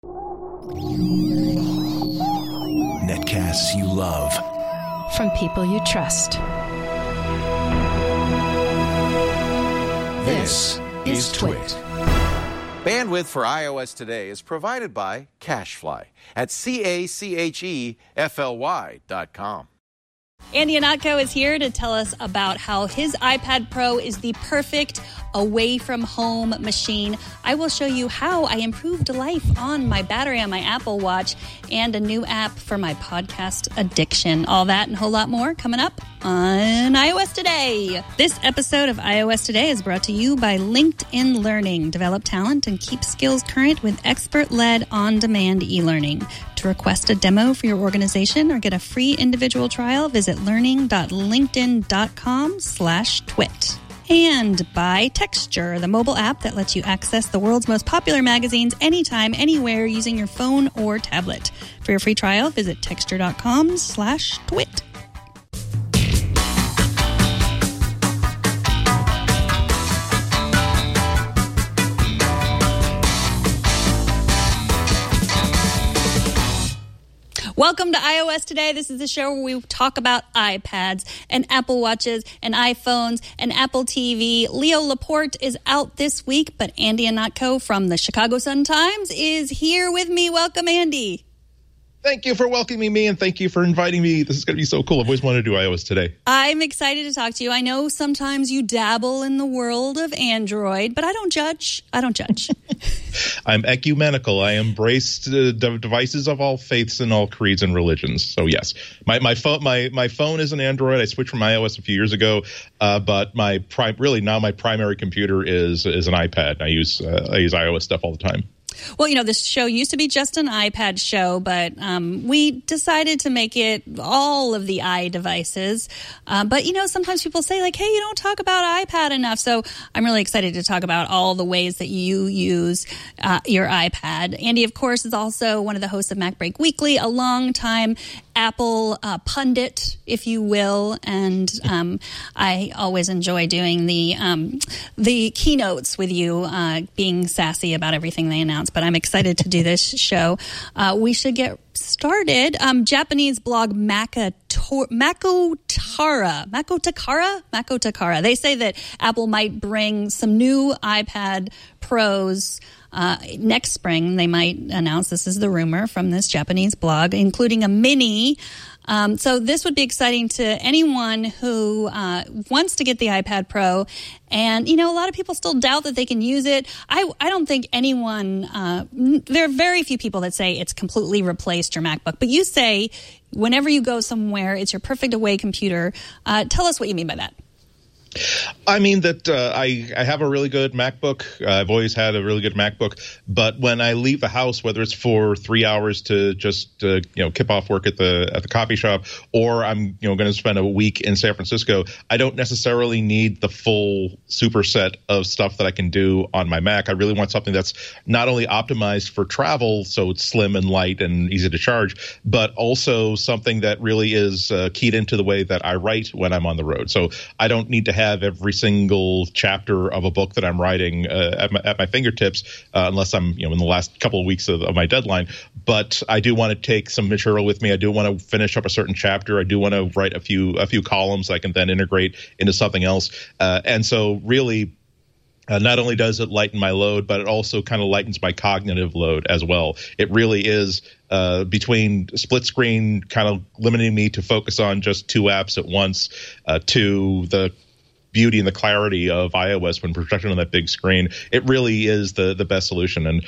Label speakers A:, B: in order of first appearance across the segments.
A: Netcasts you love.
B: From people you trust.
A: This is Twit.
C: Bandwidth for iOS today is provided by CacheFly at CacheFly.com.
D: Andy Ihnatko is here to tell us about how his iPad Pro is the perfect away-from-home machine. I will show you how I improved life on my battery on my Apple Watch and a new app for my podcast addiction. All that and a whole lot more coming up on iOS Today. This episode of iOS Today is brought to you by LinkedIn Learning. Develop talent and keep skills current with expert-led on-demand e-learning. To request a demo for your organization or get a free individual trial, visit learning.linkedin.com/twit. And by Texture, the mobile app that lets you access the world's most popular magazines anytime, anywhere using your phone or tablet. For your free trial, visit texture.com/twit. Welcome to iOS Today. This is the show where we talk about iPads and Apple Watches and iPhones and Apple TV. Leo Laporte is out this week, but Andy Ihnatko from the Chicago Sun-Times is here with me. Welcome, Andy.
E: Thank you for welcoming me, and thank you for inviting me. This is going to be so cool. I've always wanted to do iOS Today.
D: I'm excited to talk to you. I know sometimes you dabble in the world of Android, but I don't judge.
E: I'm ecumenical. I embrace devices of all faiths and all creeds and religions. So yes, my phone is an Android. I switched from iOS a few years ago, but my primary computer is an iPad. I use iOS stuff all the time.
D: Well, you know, this show used to be just an iPad show, but we decided to make it all of the iDevices. But, you know, sometimes people say, like, hey, you don't talk about iPad enough. So I'm really excited to talk about all the ways that you use your iPad. Andy, of course, is also one of the hosts of MacBreak Weekly, a long-time Apple pundit, if you will, and I always enjoy doing the keynotes with you, being sassy about everything they announce. But I'm excited to do this show. We should get started. Japanese blog Makotakara. They say that Apple might bring some new iPad Pros next spring. They might announce, this is the rumor from this Japanese blog, including a mini. So this would be exciting to anyone who wants to get the iPad Pro. And, you know, a lot of people still doubt that they can use it. I don't think anyone, there are very few people that say it's completely replaced your MacBook. But you say whenever you go somewhere, it's your perfect away computer. Tell us what you mean by that.
E: I mean that I have a really good MacBook. I've always had a really good MacBook. But when I leave the house, whether it's for 3 hours to just kip off work at the coffee shop, or I'm going to spend a week in San Francisco, I don't necessarily need the full superset of stuff that I can do on my Mac. I really want something that's not only optimized for travel, so it's slim and light and easy to charge, but also something that really is keyed into the way that I write when I'm on the road. So I don't need to have every single chapter of a book that I'm writing at my fingertips, unless I'm in the last couple of weeks of my deadline. But I do want to take some material with me. I do want to finish up a certain chapter. I do want to write a few columns I can then integrate into something else. And so really, not only does it lighten my load, but it also kind of lightens my cognitive load as well. It really is between split screen kind of limiting me to focus on just two apps at once, to the beauty and the clarity of iOS when projected on that big screen. It really is the best solution. And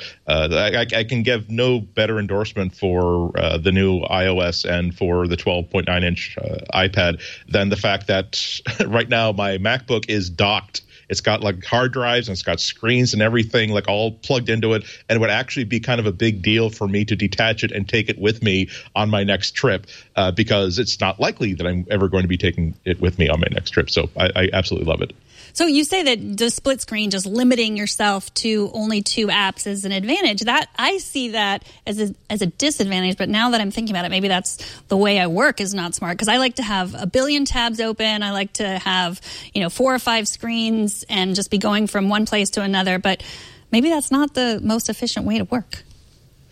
E: I can give no better endorsement for the new iOS and for the 12.9-inch iPad than the fact that right now my MacBook is docked. It's got like hard drives and it's got screens and everything like all plugged into it. And it would actually be kind of a big deal for me to detach it and take it with me on my next trip because it's not likely that I'm ever going to be taking it with me on my next trip. So I absolutely love it.
D: So you say that the split screen, just limiting yourself to only two apps, is an advantage. That I see that as a disadvantage. But now that I'm thinking about it, maybe that's the way I work is not smart, because I like to have a billion tabs open. I like to have 4 or 5 screens and just be going from one place to another. But maybe that's not the most efficient way to work.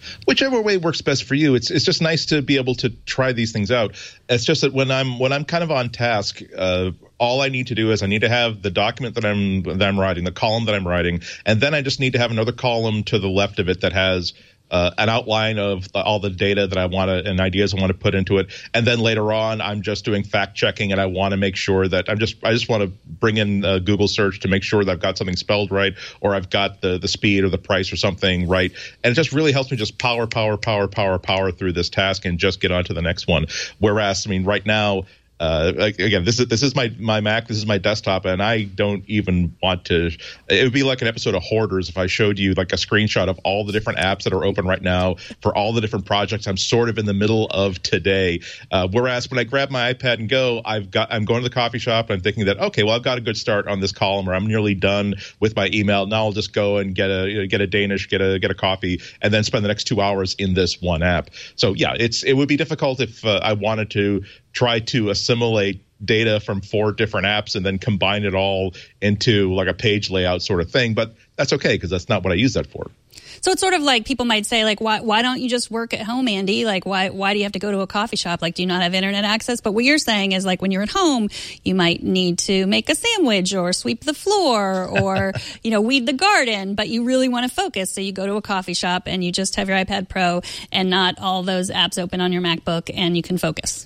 E: Whichever way works best for you. It's just nice to be able to try these things out. It's just that when I'm kind of on task, all I need to do is I need to have the document that I'm writing, the column that I'm writing, and then I just need to have another column to the left of it that has an outline of all the data that I want to and ideas I want to put into it. And then later on, I'm just doing fact checking, and I want to make sure that I just want to bring in Google search to make sure that I've got something spelled right, or I've got the speed or the price or something right. And it just really helps me just power through this task and just get on to the next one. Whereas, I mean, right now, again, this is my Mac, this is my desktop, and I don't even want to. It would be like an episode of Hoarders if I showed you like a screenshot of all the different apps that are open right now for all the different projects I'm sort of in the middle of today. Whereas when I grab my iPad and go, I'm going to the coffee shop and I'm thinking that, okay, well, I've got a good start on this column, or I'm nearly done with my email. Now I'll just go and get a Danish, get a coffee, and then spend the next 2 hours in this one app. So yeah, it would be difficult if I wanted to try to assimilate data from 4 different apps and then combine it all into like a page layout sort of thing. But that's okay, because that's not what I use that for.
D: So it's sort of like people might say, like, why don't you just work at home, Andy? Like, why do you have to go to a coffee shop? Like, do you not have internet access? But what you're saying is, like, when you're at home, you might need to make a sandwich or sweep the floor or, weed the garden, but you really want to focus. So you go to a coffee shop and you just have your iPad Pro and not all those apps open on your MacBook, and you can focus.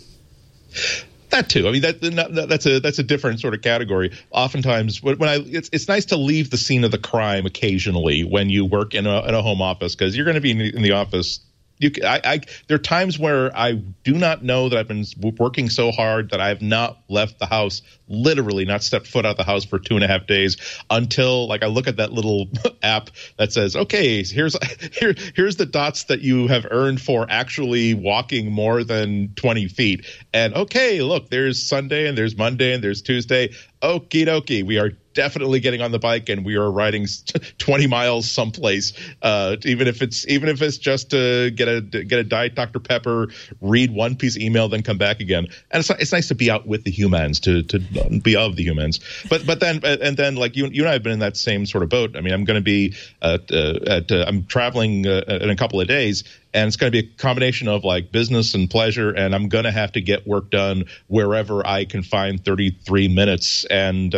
E: That too. I mean, that's a different sort of category. Oftentimes, it's nice to leave the scene of the crime occasionally when you work in a home office, because you're going to be in the office. There are times where I do not know that I've been working so hard that I have not left the house, literally not stepped foot out of the house for 2.5 days, until like I look at that little app that says, okay, here's the dots that you have earned for actually walking more than 20 feet. And okay, look, there's Sunday and there's Monday and there's Tuesday. Okie dokie, we are definitely getting on the bike and we are riding 20 miles someplace, even if it's just to get a Diet Dr. Pepper, read one piece of email, then come back again. And it's nice to be out with the humans, to be of the humans. But then like you and I have been in that same sort of boat. I mean, I'm going to be I'm traveling in a couple of days. And it's going to be a combination of like business and pleasure, and I'm going to have to get work done wherever I can find 33 minutes and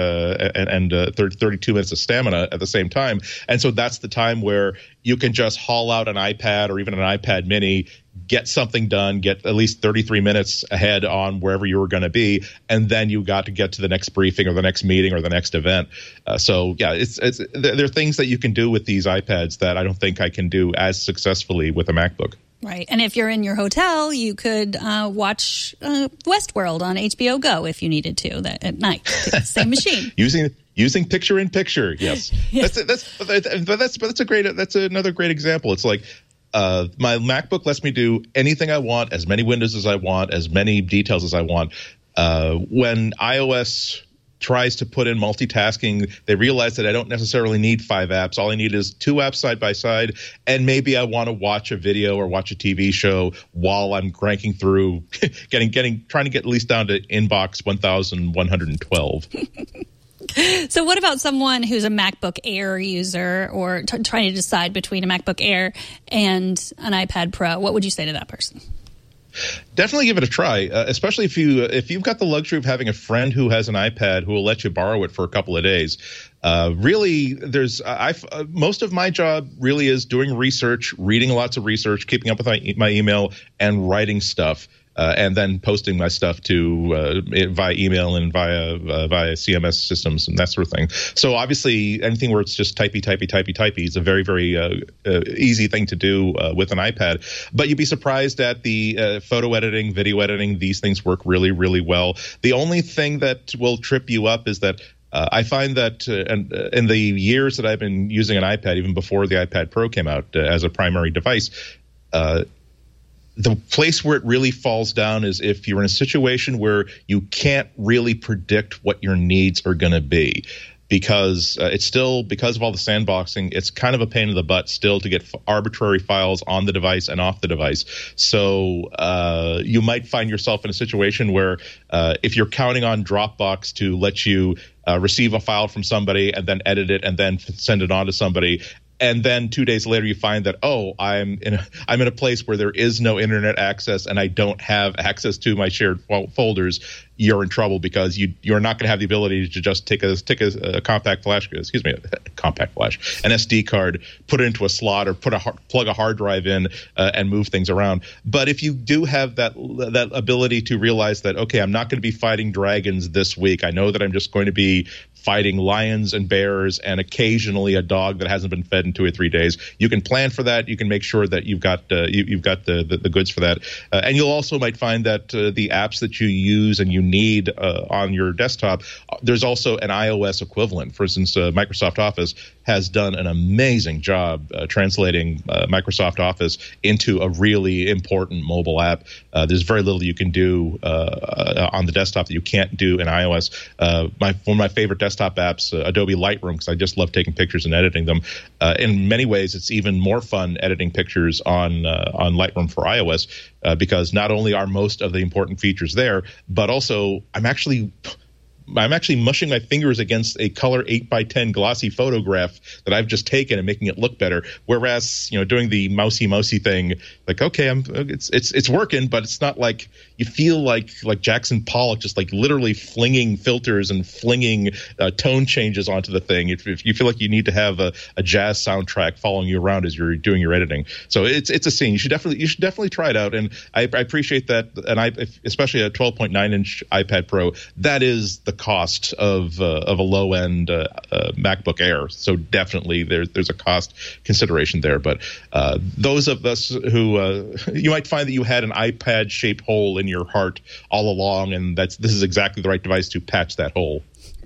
E: 32 minutes of stamina at the same time. And so that's the time where you can just haul out an iPad or even an iPad mini, get something done, get at least 33 minutes ahead on wherever you were going to be, and then you got to get to the next briefing or the next meeting or the next event. So yeah, there are things that you can do with these iPads that I don't think I can do as successfully with a MacBook.
D: Right. And if you're in your hotel, you could watch Westworld on HBO Go if you needed to at night. Same machine. Using picture-in-picture,
E: yes.
D: Yes.
E: That's another great example. It's like my MacBook lets me do anything I want, as many windows as I want, as many details as I want. When iOS tries to put in multitasking, they realize that I don't necessarily need 5 apps. All I need is 2 apps side by side, and maybe I want to watch a video or watch a TV show while I'm cranking through, trying to get at least down to inbox 1112.
D: So what about someone who's a MacBook Air user or trying to decide between a MacBook Air and an iPad Pro? What would you say to that person?
E: Definitely give it a try, especially if you've got the luxury of having a friend who has an iPad who will let you borrow it for a couple of days. Really, most of my job really is doing research, reading lots of research, keeping up with my email, and writing stuff. And then posting my stuff to via email and via CMS systems and that sort of thing. So obviously, anything where it's just typey is a very, very easy thing to do with an iPad. But you'd be surprised at the photo editing, video editing. These things work really, really well. The only thing that will trip you up is that I find that in the years that I've been using an iPad, even before the iPad Pro came out as a primary device, the place where it really falls down is if you're in a situation where you can't really predict what your needs are going to be, because it's still, because of all the sandboxing, it's kind of a pain in the butt still to get arbitrary files on the device and off the device. So you might find yourself in a situation where if you're counting on Dropbox to let you receive a file from somebody and then edit it and then send it on to somebody, And then 2 days later, you find that, I'm in a place where there is no internet access and I don't have access to my shared folders. You're in trouble because you're not going to have the ability to just take a compact flash, an SD card, put it into a slot or plug a hard drive in and move things around. But if you do have that ability to realize that, okay, I'm not going to be fighting dragons this week. I know that I'm just going to be fighting lions and bears and occasionally a dog that hasn't been fed in 2 or 3 days. You can plan for that. You can make sure that you've got the goods for that. And you'll also might find that the apps that you use and you need on your desktop, there's also an iOS equivalent. For instance, Microsoft Office has done an amazing job translating Microsoft Office into a really important mobile app. There's very little you can do on the desktop that you can't do in iOS. One of my favorite desktop apps, Adobe Lightroom, because I just love taking pictures and editing them. In many ways, it's even more fun editing pictures on Lightroom for iOS because not only are most of the important features there, but also I'm actually mushing my fingers against a color 8x10 glossy photograph that I've just taken and making it look better. Whereas, doing the mousy thing, like, okay, it's working, but it's not like you feel like Jackson Pollock just like literally flinging filters and flinging tone changes onto the thing. If you feel like you need to have a jazz soundtrack following you around as you're doing your editing. So it's a scene. You should definitely try it out. And I appreciate that. And especially a 12.9-inch iPad Pro, that is the cost of a low end MacBook Air. So definitely there's a cost consideration there. But those of us who you might find that you had an iPad shaped hole in your heart all along, and this is exactly the right device to patch that hole.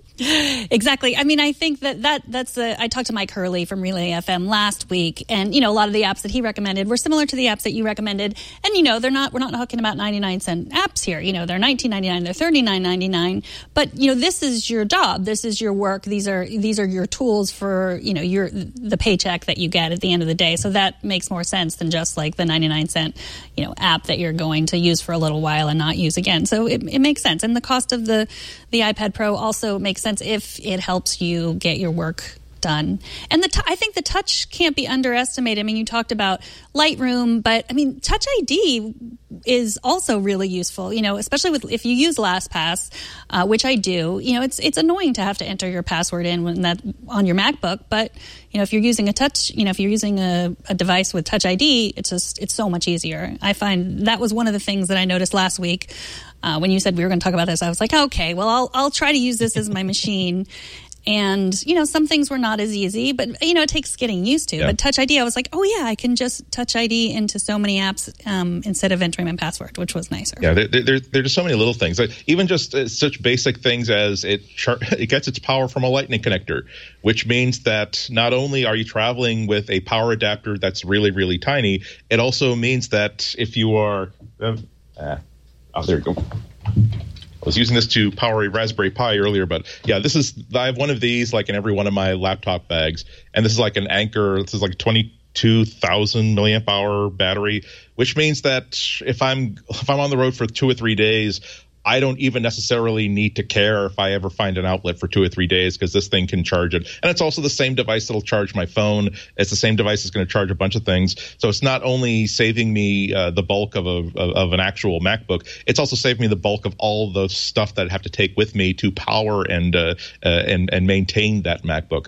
D: Exactly. I mean, I think that's I talked to Mike Hurley from Relay FM last week, and a lot of the apps that he recommended were similar to the apps that you recommended. And we're not talking about 99-cent apps here. They're $19.99, they're $39.99. But this is your job, this is your work. These are your tools for the paycheck that you get at the end of the day. So that makes more sense than just like the 99-cent app that you're going to use for a little while and not use again. So it makes sense, and the cost of the iPad Pro also makes sense if it helps you get your work done. And I think the touch can't be underestimated. I mean, you talked about Lightroom, but I mean, Touch ID is also really useful, especially if you use LastPass, which I do. It's annoying to have to enter your password in on your MacBook, but if you're using if you're using a device with Touch ID, it's so much easier. I find that was one of the things that I noticed last week when you said we were going to talk about this. I was like, okay, well, I'll try to use this as my machine. And, some things were not as easy, but, it takes getting used to. Yeah. But Touch ID, I was like, oh, yeah, I can just Touch ID into so many apps instead of entering my password, which was nicer.
E: Yeah, there's just so many little things. Even just such basic things as it gets its power from a lightning connector, which means that not only are you traveling with a power adapter that's really, really tiny, it also means that if you are there you go. I was using this to power a Raspberry Pi earlier, but yeah, I have one of these like in every one of my laptop bags, and this is like an Anker. This is like a 22,000 milliamp hour battery, which means that if I'm on the road for 2 or 3 days, I don't even necessarily need to care if I ever find an outlet for 2 or 3 days because this thing can charge it. And it's also the same device that'll charge my phone. It's the same device that's going to charge a bunch of things. So it's not only saving me the bulk of an actual MacBook, it's also saving me the bulk of all the stuff that I have to take with me to power and maintain that MacBook.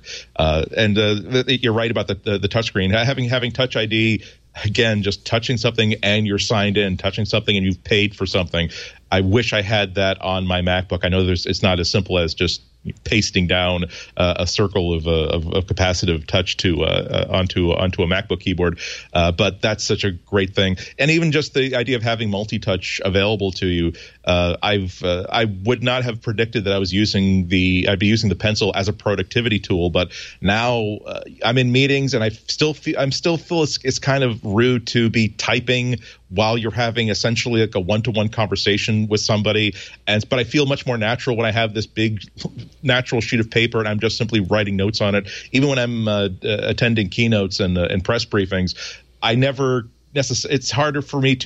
E: You're right about the touchscreen. Having Touch ID, again, just touching something and you're signed in, touching something and you've paid for something. I wish I had that on my MacBook. I know it's not as simple as just pasting down a circle of capacitive touch onto a MacBook keyboard, but that's such a great thing. And even just the idea of having multi-touch available to you, I would not have predicted that I'd be using the pencil as a productivity tool, but now I'm in meetings and I still feel it's kind of rude to be typing while you're having essentially like a one-to-one conversation with somebody. But I feel much more natural when I have this big natural sheet of paper and I'm just simply writing notes on it. Even when I'm attending keynotes and press briefings, I never necessarily. It's harder for me to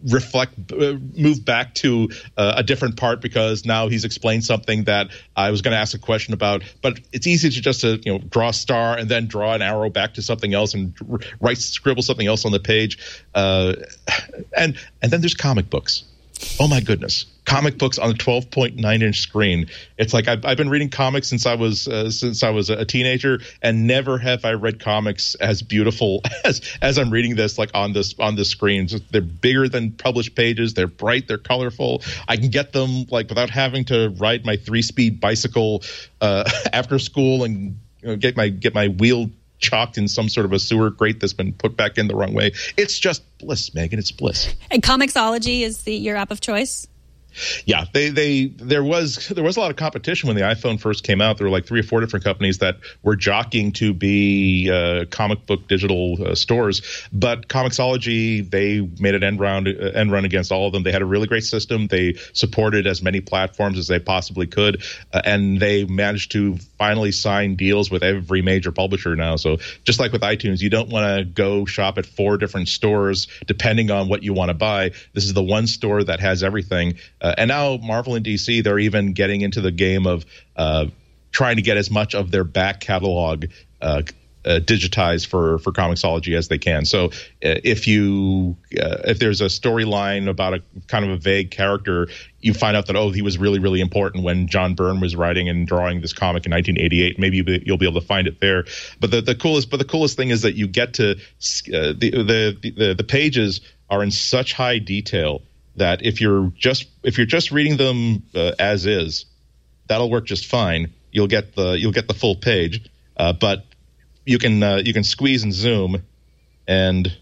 E: move back to a different part because now he's explained something that I was going to ask a question about. But it's easy to just draw a star and then draw an arrow back to something else and scribble something else on the page. And then there's comic books. Oh my goodness. Comic books on a 12.9-inch screen. It's like I've been reading comics since I was a teenager, and never have I read comics as beautiful as I'm reading this, like on the screen. They're bigger than published pages. They're bright. They're colorful. I can get them like without having to ride my 3-speed bicycle after school and get my wheel chalked in some sort of a sewer grate that's been put back in the wrong way. It's just bliss, Megan. It's bliss.
D: And Comixology is your app of choice?
E: Yeah, there was a lot of competition when the iPhone first came out. There were like 3 or 4 different companies that were jockeying to be comic book digital stores. But Comixology, they made an end run against all of them. They had a really great system. They supported as many platforms as they possibly could, and they managed to finally sign deals with every major publisher now. So just like with iTunes, you don't want to go shop at 4 different stores depending on what you want to buy. This is the one store that has everything. And now Marvel and DC, they're even getting into the game of trying to get as much of their back catalog digitized for Comixology as they can. So if there's a storyline about a kind of a vague character, you find out that, he was really, really important when John Byrne was writing and drawing this comic in 1988. Maybe you'll be able to find it there. But the coolest thing is that you get to the pages are in such high detail that if you're just reading them as is, that'll work just fine. You'll get the full page, but you can squeeze and zoom, and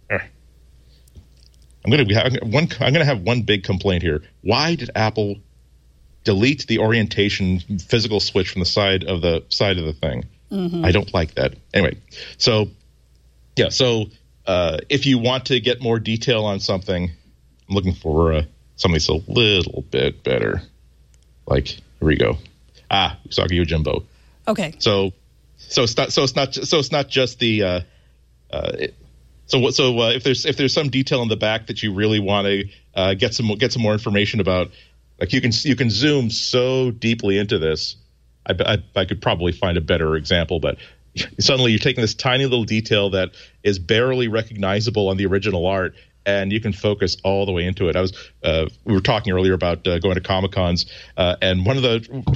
E: I'm gonna have one big complaint here. Why did Apple delete the orientation physical switch from the side of the thing? Mm-hmm. I don't like that. Anyway, so if you want to get more detail on something, I'm looking for something that's a little bit better. Like, here we go. Usagi Yojimbo.
D: Okay. So
E: it's not just the. If there's some detail in the back that you really want to get some more information about, like you can zoom so deeply into this. I could probably find a better example, but suddenly you're taking this tiny little detail that is barely recognizable on the original art, and you can focus all the way into it. We were talking earlier about going to Comic-Cons, and one of the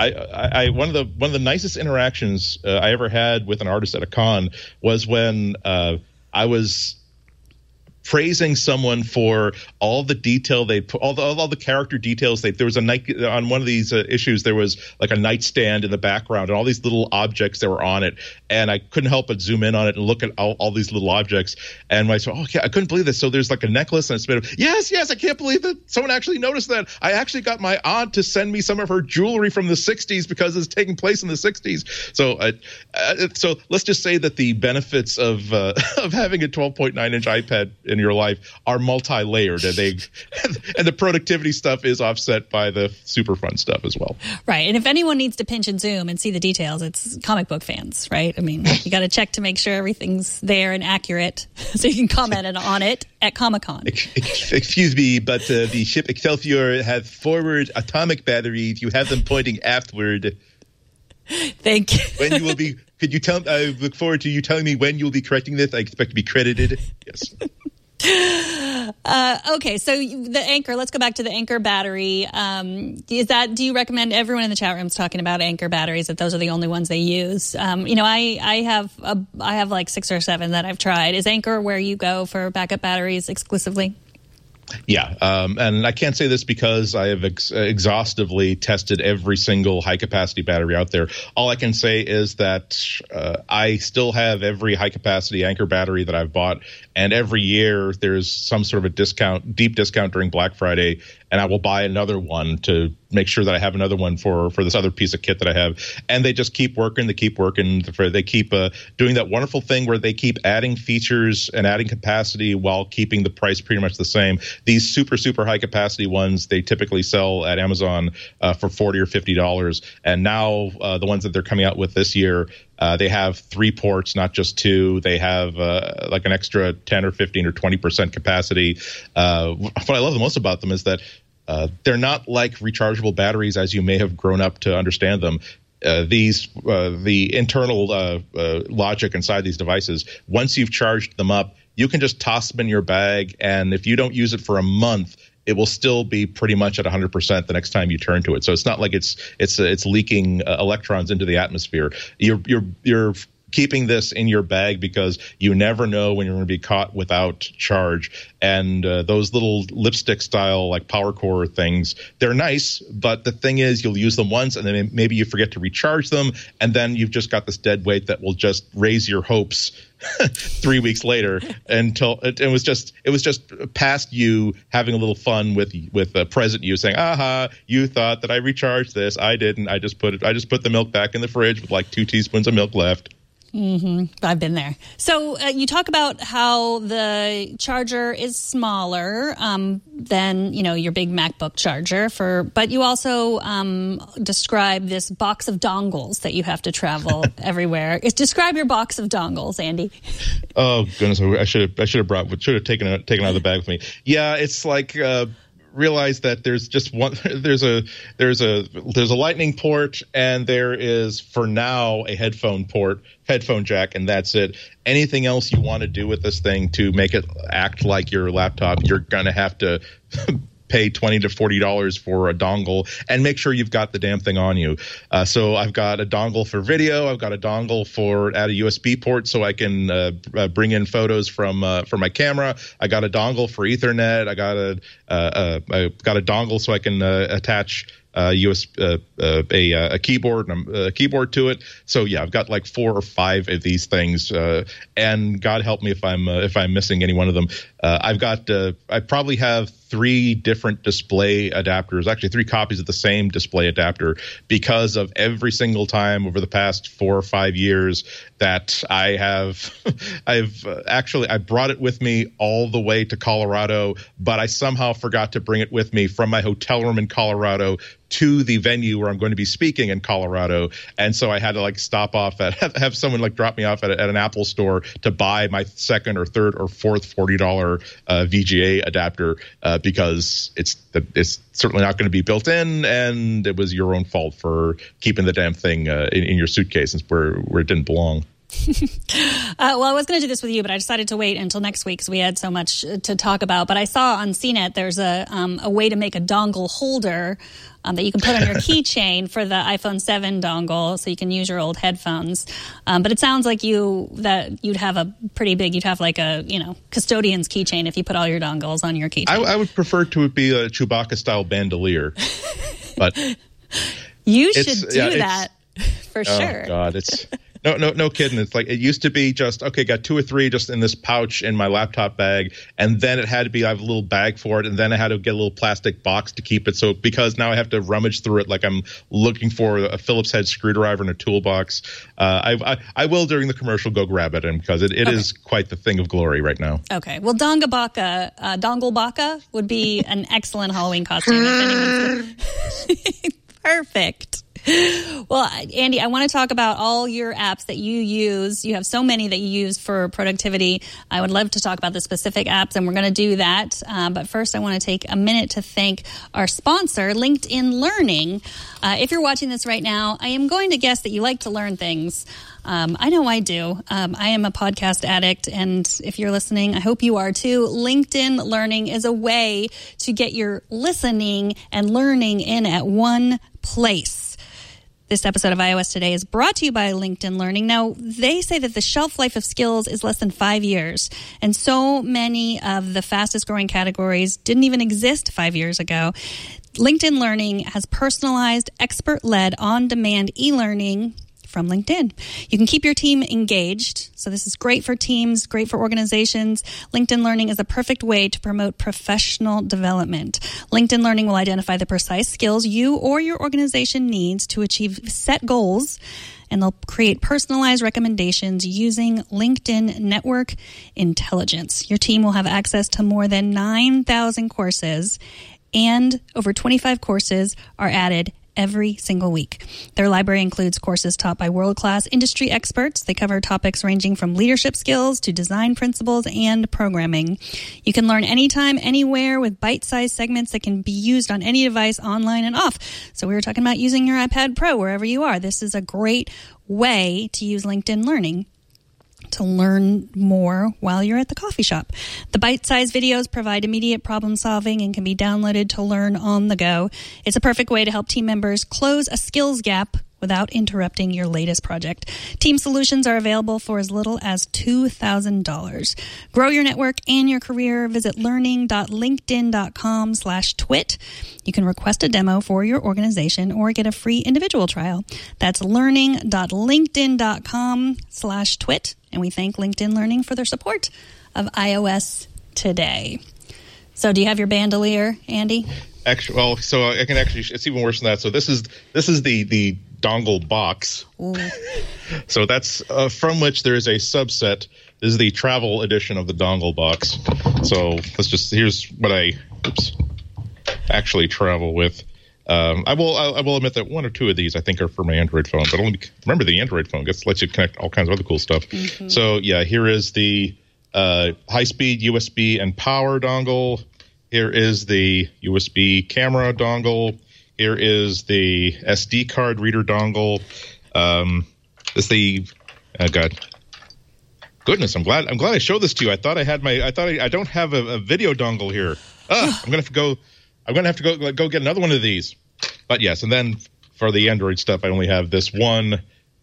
E: nicest interactions I ever had with an artist at a con was when I was praising someone for all the detail they put, all the character details. There was on one of these issues, there was like a nightstand in the background and all these little objects that were on it, and I couldn't help but zoom in on it and look at all these little objects. And I said, I couldn't believe this. So there's like a necklace, and it's made of, yes, I can't believe that someone actually noticed that. I actually got my aunt to send me some of her jewelry from the 60s because it's taking place in the 60s. So let's just say that the benefits of having a 12.9-inch iPad in your life are multi-layered, and the productivity stuff is offset by the super fun stuff as well.
D: Right. And if anyone needs to pinch and zoom and see the details, it's comic book fans, right? I mean, you got to check to make sure everything's there and accurate so you can comment on it at Comic-Con.
E: Excuse me, but the ship Excelsior has forward atomic batteries. You have them pointing aftward.
D: Thank you.
E: When you will be, could you tell? I look forward to you telling me when you'll be correcting this. I expect to be credited. Yes.
D: Okay, so the Anker, let's go back to the Anker battery. Do you recommend, everyone in the chat room's talking about Anker batteries, that those are the only ones they use? I have like 6 or 7 that I've tried. Is Anker where you go for backup batteries exclusively?
E: Yeah, and I can't say this because I have exhaustively tested every single high-capacity battery out there. All I can say is that I still have every high-capacity Anker battery that I've bought, and every year there's some sort of a deep discount during Black Friday, and I will buy another one to make sure that I have another one for this other piece of kit that I have. And they just keep working. They keep working. They keep doing that wonderful thing where they keep adding features and adding capacity while keeping the price pretty much the same. These super high capacity ones, they typically sell at Amazon for $40 or $50. And now the ones that they're coming out with this year, they have 3 ports, not just 2. They have like an extra 10 or 15 or 20% capacity. What I love the most about them is that they're not like rechargeable batteries as you may have grown up to understand them. The internal logic inside these devices, once you've charged them up, you can just toss them in your bag, and if you don't use it for a month, it will still be pretty much at 100% the next time you turn to it. So it's not like it's leaking electrons into the atmosphere. You're keeping this in your bag because you never know when you're going to be caught without charge. And those little lipstick style like power core things, they're nice, but the thing is you'll use them once and then maybe you forget to recharge them, and then you've just got this dead weight that will just raise your hopes 3 weeks later until it was just past you having a little fun with present you saying, aha, you thought that I recharged this. I didn't. I just put the milk back in the fridge with like 2 teaspoons of milk left.
D: Mm-hmm. I've been there. So you talk about how the charger is smaller than your big MacBook charger. But you also describe this box of dongles that you have to travel everywhere. Describe your box of dongles, Andy.
E: Oh goodness, I should have taken it out of the bag with me. Yeah, it's like. Realize that there's just one. There's a lightning port, and there is for now a headphone jack, and that's it. Anything else you want to do with this thing to make it act like your laptop, you're gonna have to pay $20 to $40 for a dongle, and make sure you've got the damn thing on you. So I've got a dongle for video. I've got a dongle for add a USB port so I can bring in photos from my camera. I got a dongle for Ethernet. I got a dongle so I can attach a keyboard and a keyboard to it. So yeah, I've got like 4 or 5 of these things, and God help me if I'm missing any one of them. I probably have 3 different display adapters, actually 3 copies of the same display adapter, because of every single time over the past 4 or 5 years that I brought it with me all the way to Colorado, but I somehow forgot to bring it with me from my hotel room in Colorado to the venue where I'm going to be speaking in Colorado. And so I had to stop off have someone drop me off at an Apple store to buy my second or third or fourth $40 VGA adapter because it's certainly not going to be built in, and it was your own fault for keeping the damn thing in your suitcase where it didn't belong.
D: Well, I was going to do this with you, but I decided to wait until next week because we had so much to talk about. But I saw on CNET there's a way to make a dongle holder that you can put on your keychain for the iPhone 7 dongle, so you can use your old headphones. But it sounds like you'd have a pretty big, you'd have like a custodian's keychain if you put all your dongles on your keychain.
E: I would prefer to be a Chewbacca style bandolier, but
D: you should do that for sure.
E: Oh God, it's. No kidding. It's like it used to be just, okay, got 2 or 3 just in this pouch in my laptop bag, and then it had to be, I have a little bag for it, and then I had to get a little plastic box to keep it. So because now I have to rummage through it like I'm looking for a Phillips head screwdriver in a toolbox. I will during the commercial go grab it, and because it is quite the thing of glory right now. Okay.
D: Well, Donglebaka would be an excellent Halloween costume if anyone's perfect. Well, Andy, I want to talk about all your apps that you use. You have so many that you use for productivity. I would love to talk about the specific apps, and we're going to do that. But first, I want to take a minute to thank our sponsor, LinkedIn Learning. If you're watching this right now, I am going to guess that you like to learn things. I know I do. I am a podcast addict, and if you're listening, I hope you are too. LinkedIn Learning is a way to get your listening and learning in at one place. This episode of iOS Today is brought to you by LinkedIn Learning. Now, they say that the shelf life of skills is less than 5 years, and so many of the fastest growing categories didn't even exist 5 years ago. LinkedIn Learning has personalized, expert-led, on-demand e-learning from LinkedIn. You can keep your team engaged. So this is great for teams, great for organizations. LinkedIn Learning is the perfect way to promote professional development. LinkedIn Learning will identify the precise skills you or your organization needs to achieve set goals, and they'll create personalized recommendations using LinkedIn Network Intelligence. Your team will have access to more than 9,000 courses, and over 25 courses are added every single week. Their library includes courses taught by world-class industry experts. They cover topics ranging from leadership skills to design principles and programming. You can learn anytime, anywhere with bite-sized segments that can be used on any device, online and off. So we were talking about using your iPad Pro wherever you are. This is a great way to use LinkedIn Learning to learn more while you're at the coffee shop. The bite-sized videos provide immediate problem solving and can be downloaded to learn on the go. It's a perfect way to help team members close a skills gap without interrupting your latest project. Team solutions are available for as little as $2,000. Grow your network and your career. Visit learning.linkedin.com/twit. You can request a demo for your organization or get a free individual trial. That's learning.linkedin.com/twit. And we thank LinkedIn Learning for their support of iOS Today. So do you have your bandolier, Andy?
E: Actually, well, so I can actually, it's even worse than that. So this is the dongle box. So that's from which there is a subset. This is the travel edition of the dongle box. So here's what I actually travel with. I will admit that one or two of these I think are for my Android phone, but only remember the Android phone lets you connect all kinds of other cool stuff. Mm-hmm. So yeah, here is the high-speed USB and power dongle. Here is the USB camera dongle. Here is the SD card reader dongle. Goodness, I'm glad I showed this to you. I don't have a video dongle here. I'm gonna have to go get another one of these. But yes, and then for the Android stuff, I only have this one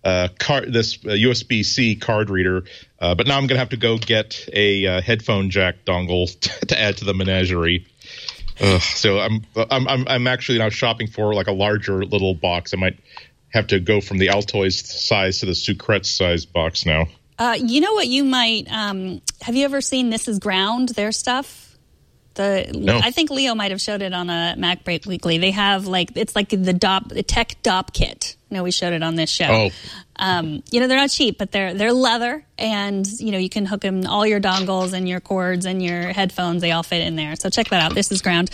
E: USB-C card reader. But now I'm gonna have to go get a headphone jack dongle to add to the menagerie. So I'm actually now shopping for like a larger little box. I might have to go from the Altoids size to the Sucrets size box now.
D: You know what you might have you ever seen This Is Ground, their stuff?
E: No.
D: I think Leo might have showed it on a Mac Break Weekly. They have it's like the tech DOP kit. We showed it on this show.
E: Oh.
D: They're not cheap, but they're leather, and you can hook them, all your dongles and your cords and your headphones. They all fit in there. So check that out. This Is Ground.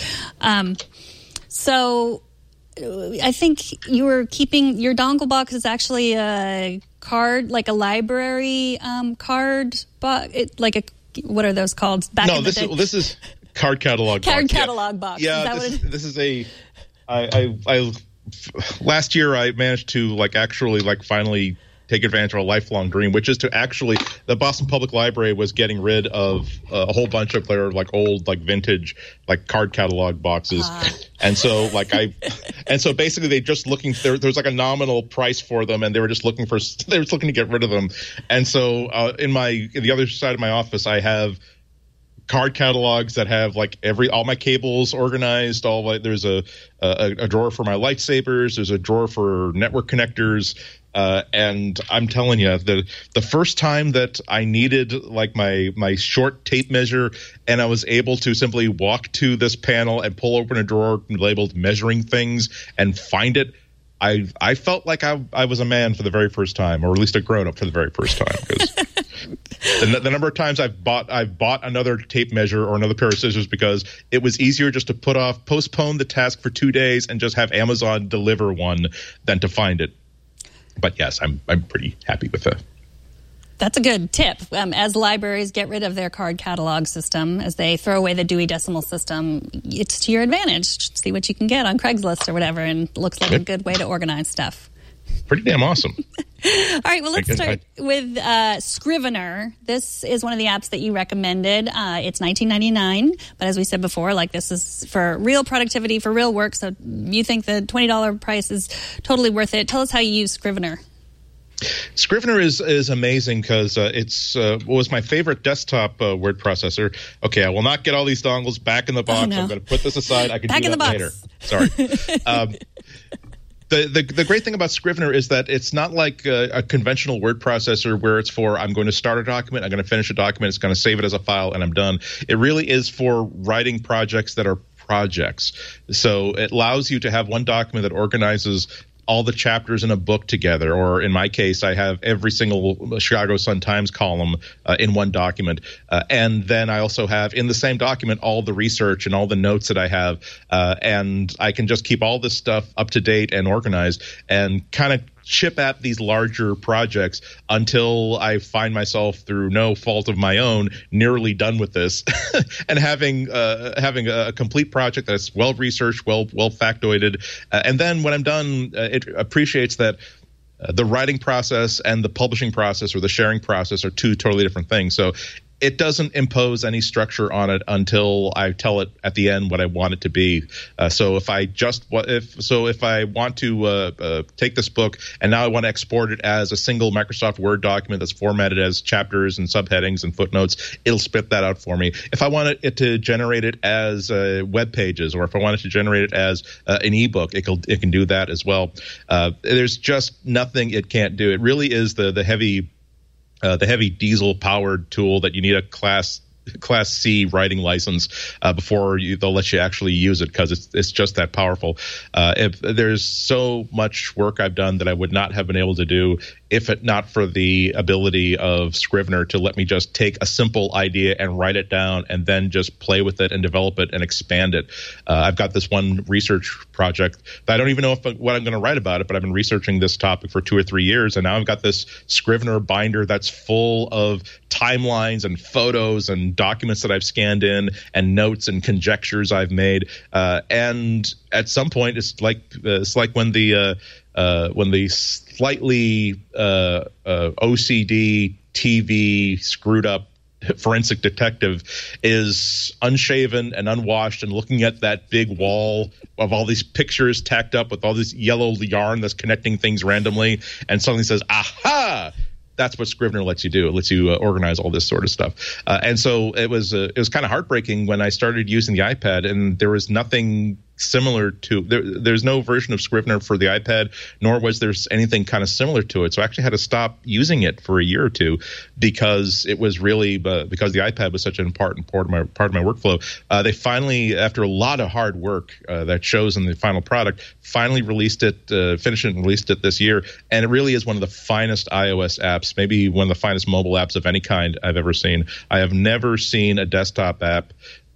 D: So I think you were keeping your dongle box is actually a card, like a library card box. What are those called?
E: This is card catalog box.
D: Catalog box.
E: Yeah, this is a. I last year I managed to finally take advantage of a lifelong dream, which is to actually, the Boston Public Library was getting rid of a whole bunch of their vintage card catalog boxes. And so basically they just looking, there's a nominal price for them, and they were just looking to get rid of them. And so in the other side of my office, I have card catalogs that have all my cables organized. There's a drawer for my lightsabers. There's a drawer for network connectors. And I'm telling you, the first time that I needed my short tape measure, and I was able to simply walk to this panel and pull open a drawer labeled measuring things and find it, I felt like I was a man for the very first time, or at least a grown up for the very first time. Because the number of times I've bought another tape measure or another pair of scissors because it was easier just to postpone the task for 2 days and just have Amazon deliver one than to find it. But yes, I'm pretty happy with that.
D: That's a good tip. As libraries get rid of their card catalog system, as they throw away the Dewey Decimal System, it's to your advantage. See what you can get on Craigslist or whatever, and it looks like a good way to organize stuff.
E: Pretty damn awesome.
D: All right, well, let's start with Scrivener. This is one of the apps that you recommended. It's $19.99, but as we said before, this is for real productivity, for real work, so you think the $20 price is totally worth it. Tell us how you use Scrivener.
E: Scrivener is amazing because was my favorite desktop word processor. Okay, I will not get all these dongles back in the box. I'm going to put this aside. I can do that later. Sorry. The great thing about Scrivener is that it's not like a conventional word processor where it's for I'm going to start a document, I'm going to finish a document, it's going to save it as a file, and I'm done. It really is for writing projects that are projects. So it allows you to have one document that organizes all the chapters in a book together, or in my case, I have every single Chicago Sun-Times column in one document. And then I also have in the same document all the research and all the notes that I have. And I can just keep all this stuff up to date and organized and kind of chip at these larger projects until I find myself, through no fault of my own, nearly done with this and having a complete project that's well researched, well factoided, and then when I'm done, it appreciates that the writing process and the publishing process or the sharing process are two totally different things. So it doesn't impose any structure on it until I tell it at the end what I want it to be. So if I want to take this book and now I want to export it as a single Microsoft Word document that's formatted as chapters and subheadings and footnotes, it'll spit that out for me. If I want it to generate it as web pages, or if I want it to generate it as an ebook, it can do that as well. There's just nothing it can't do. It really is the heavy diesel-powered tool that you need a Class C writing license before they'll let you actually use it, because it's just that powerful. If there's so much work I've done that I would not have been able to do if it not for the ability of Scrivener to let me just take a simple idea and write it down and then just play with it and develop it and expand it. I've got this one research project that I don't even know what I'm going to write about it, but I've been researching this topic for 2 or 3 years, and now I've got this Scrivener binder that's full of timelines and photos and documents that I've scanned in and notes and conjectures I've made. And at some point, it's like when the slightly OCD TV screwed up forensic detective is unshaven and unwashed and looking at that big wall of all these pictures tacked up with all this yellow yarn that's connecting things randomly, and suddenly says, aha! That's what Scrivener lets you do. It lets you organize all this sort of stuff. And so it was kind of heartbreaking when I started using the iPad, and there was nothing similar to there's no version of Scrivener for the iPad, nor was there anything kind of similar to it. So I actually had to stop using it for a year or two because it was really because the iPad was such an important part of my workflow. They finally, after a lot of hard work that shows in the final product, finally finished it and released it this year. And it really is one of the finest iOS apps, maybe one of the finest mobile apps of any kind I've ever seen. I have never seen a desktop app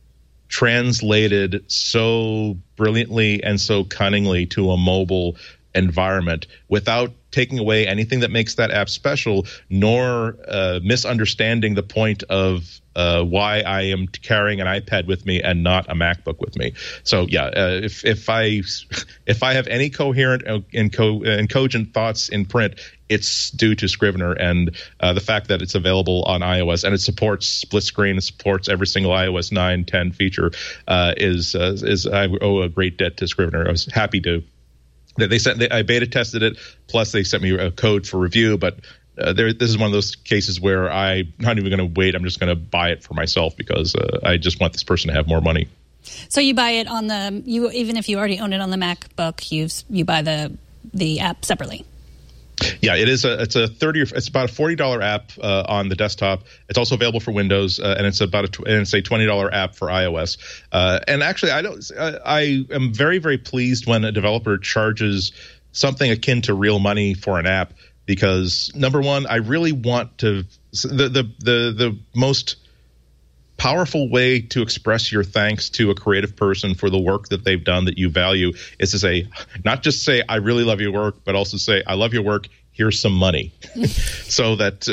E: translated so brilliantly and so cunningly to a mobile environment without taking away anything that makes that app special, nor misunderstanding the point of why I am carrying an iPad with me and not a MacBook with me. So yeah, if I have any coherent and cogent thoughts in print, it's due to Scrivener and the fact that it's available on iOS and it supports split screen, it supports every single iOS 9, 10 feature. Is I owe a great debt to Scrivener. I was happy to. I beta tested it, plus they sent me a code for review, but this is one of those cases where I'm not even going to wait. I'm just going to buy it for myself because I just want this person to have more money.
D: So you buy it on even if you already own it on the MacBook, you buy the app separately. Yeah,
E: it's about a $40 app on the desktop. It's also available for Windows, and it's about a $20 app for iOS. And actually, I am very, very pleased when a developer charges something akin to real money for an app, because number one, I really want to the most powerful way to express your thanks to a creative person for the work that they've done that you value is to say, not just say, I really love your work, but also say, I love your work. Here's some money. so that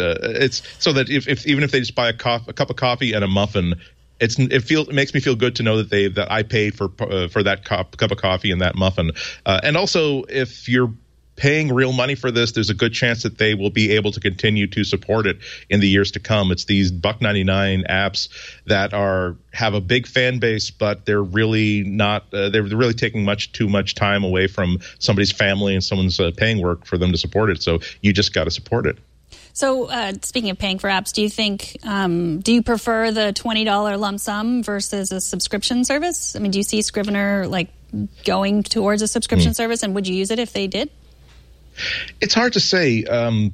E: even if they just buy a cup of coffee and a muffin, it makes me feel good to know that I paid for that cup of coffee and that muffin. And also, if you're paying real money for this, there's a good chance that they will be able to continue to support it in the years to come. It's these $1.99 apps that have a big fan base, but they're really not. They're really taking too much time away from somebody's family and someone's paying work for them to support it. So you just got to support it.
D: So speaking of paying for apps, do you prefer the $20 lump sum versus a subscription service? I mean, do you see Scrivener going towards a subscription service, and would you use it if they did?
E: It's hard to say.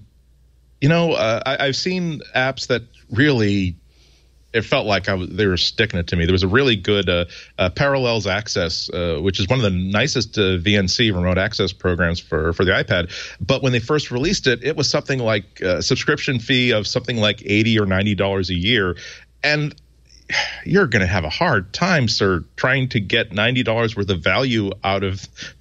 E: I've seen apps that really, it felt like they were sticking it to me. There was a really good Parallels Access, which is one of the nicest VNC remote access programs for the iPad. But when they first released it, it was something like a subscription fee of something like $80 or $90 a year. And you're going to have a hard time, sir, trying to get $90 worth of value out of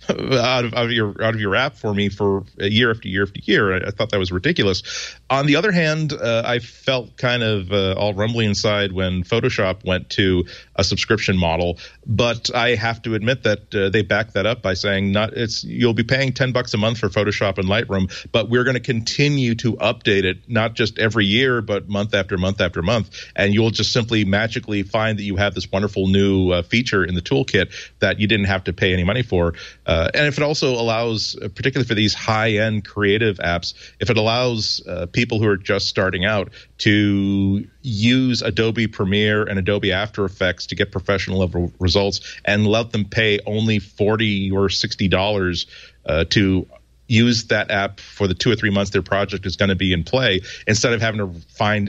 E: your app for me for year after year after year. I thought that was ridiculous. On the other hand, I felt kind of all rumbly inside when Photoshop went to a subscription model, but I have to admit that they backed that up by saying you'll be paying $10 a month for Photoshop and Lightroom, but we're going to continue to update it not just every year, but month after month after month, and you'll just simply magically find that you have this wonderful new feature in the toolkit that you didn't have to pay any money for. And if it also allows, particularly for these high-end creative apps, if it allows people who are just starting out to use Adobe Premiere and Adobe After Effects to get professional level results and let them pay only $40 or $60 to use that app for the 2 or 3 months their project is going to be in play, instead of having to find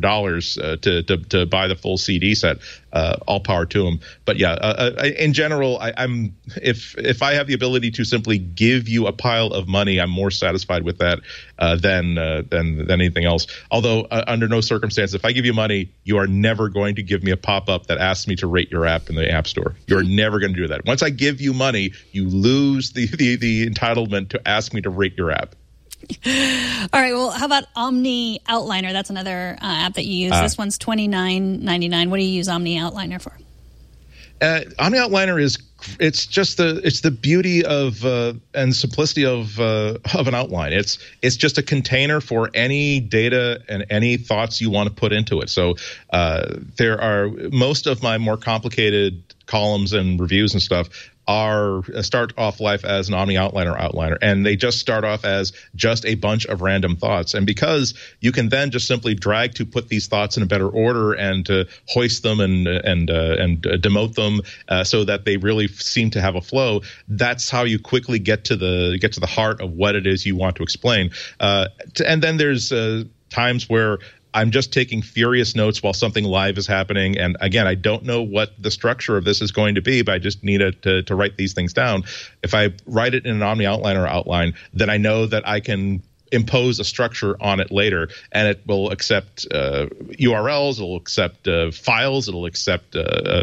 E: $800 to buy the full CD set. All power to them. But yeah, in general, I'm if I have the ability to simply give you a pile of money, I'm more satisfied with that than anything else. Although under no circumstance, if I give you money, you are never going to give me a pop-up that asks me to rate your app in the App Store. You're never going to do that. Once I give you money, you lose the entitlement to ask me to rate your app.
D: All right. Well, how about Omni Outliner? That's another app that you use. This one's $29.99. What do you use Omni Outliner for?
E: Omni Outliner it's the beauty of and simplicity of an outline. It's just a container for any data and any thoughts you want to put into it. So there are most of my more complicated columns and reviews and stuff start off life as an Omni outliner, and they just start off as just a bunch of random thoughts. And because you can then just simply drag to put these thoughts in a better order and to hoist them and demote them so that they really seem to have a flow, that's how you quickly get to the heart of what it is you want to explain. And then there's times where I'm just taking furious notes while something live is happening. And again, I don't know what the structure of this is going to be, but I just need to write these things down. If I write it in an Omni Outliner outline, then I know that I can impose a structure on it later, and it will accept URLs, it'll accept files, it'll accept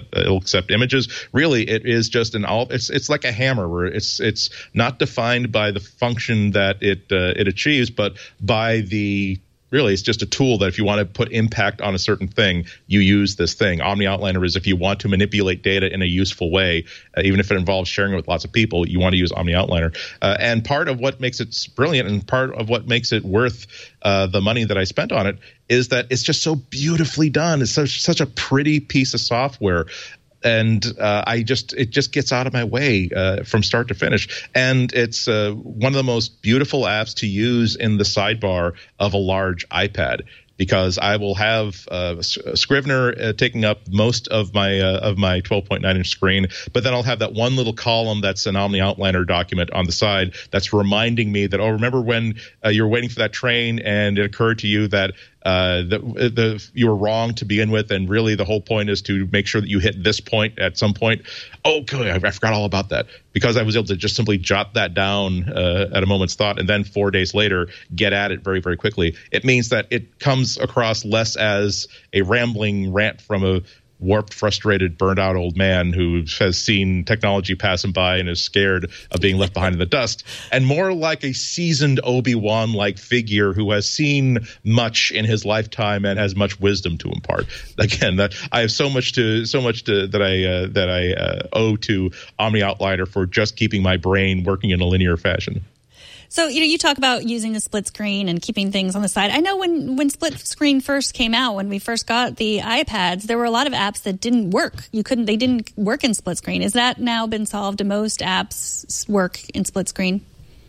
E: images. Really, it is just it's like a hammer, where it's not defined by the function that it achieves, but by really, it's just a tool that if you want to put impact on a certain thing, you use this thing. Omni Outliner is if you want to manipulate data in a useful way, even if it involves sharing it with lots of people, you want to use Omni Outliner. And part of what makes it brilliant and part of what makes it worth the money that I spent on it is that it's just so beautifully done. It's such a pretty piece of software. And it just gets out of my way from start to finish. And it's one of the most beautiful apps to use in the sidebar of a large iPad, because I will have Scrivener taking up most of my 12.9-inch screen, but then I'll have that one little column that's an Omni Outliner document on the side that's reminding me that, remember when you were waiting for that train and it occurred to you that you were wrong to begin with, and really the whole point is to make sure that you hit this point at some point. Oh, good, I forgot all about that, because I was able to just simply jot that down at a moment's thought, and then 4 days later get at it very, very quickly. It means that it comes across less as a rambling rant from a warped, frustrated, burned out old man who has seen technology pass him by and is scared of being left behind in the dust, and more like a seasoned Obi-Wan-like figure who has seen much in his lifetime and has much wisdom to impart. Again, that I have so much that I owe to Omni Outliner for just keeping my brain working in a linear fashion.
D: So, you talk about using the split screen and keeping things on the side. I know when split screen first came out, when we first got the iPads, there were a lot of apps that didn't work. They didn't work in split screen. Is that now been solved? Do most apps work in split screen?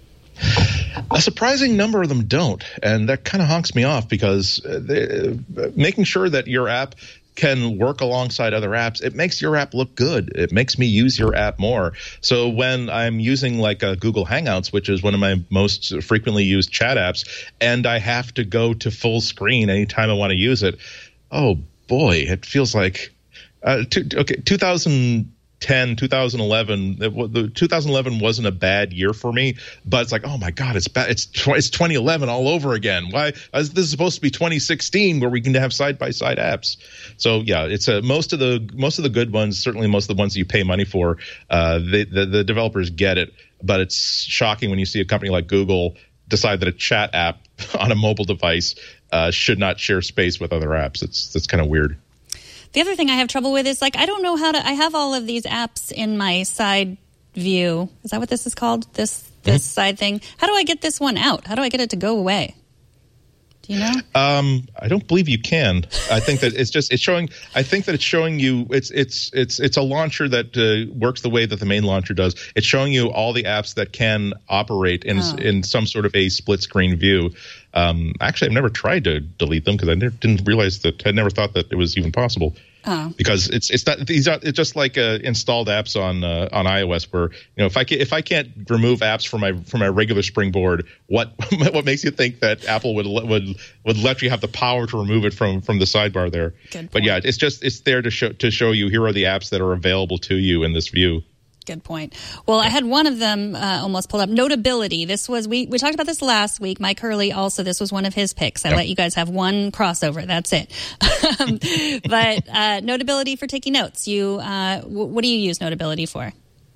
E: A surprising number of them don't, and that kind of honks me off, because making sure that your app can work alongside other apps, it makes your app look good. It makes me use your app more. So when I'm using like Google Hangouts, which is one of my most frequently used chat apps, and I have to go to full screen anytime I want to use it, oh boy, it feels like 2010, 2011. 2011 wasn't a bad year for me, but it's like, oh my God, it's bad. It's 2011 all over again. Why? This is supposed to be 2016 where we can have side-by-side apps. So yeah, it's most of the good ones, certainly most of the ones that you pay money for, the developers get it. But it's shocking when you see a company like Google decide that a chat app on a mobile device should not share space with other apps. It's kind of weird.
D: The other thing I have trouble with is, like, I don't know how to. I have all of these apps in my side view. Is that what this is called? This side thing. How do I get this one out? How do I get it to go away? Do you know?
E: I don't believe you can. I think that it's showing. I think that it's showing you. It's a launcher that works the way that the main launcher does. It's showing you all the apps that can operate in some sort of a split screen view. Actually, I've never tried to delete them because I didn't realize that. I never thought that it was even possible. Oh. Because it's not. It's just like installed apps on iOS, where if I can't remove apps from my regular Springboard, what makes you think that Apple would let you have the power to remove it from the sidebar there? But yeah, it's there to show you here are the apps that are available to you in this view.
D: Good point. Well, I had one of them almost pulled up. Notability. This was we talked about this last week. Mike Hurley also. This was one of his picks. I let you guys have one crossover. That's it. But Notability for taking notes. What do you use Notability for?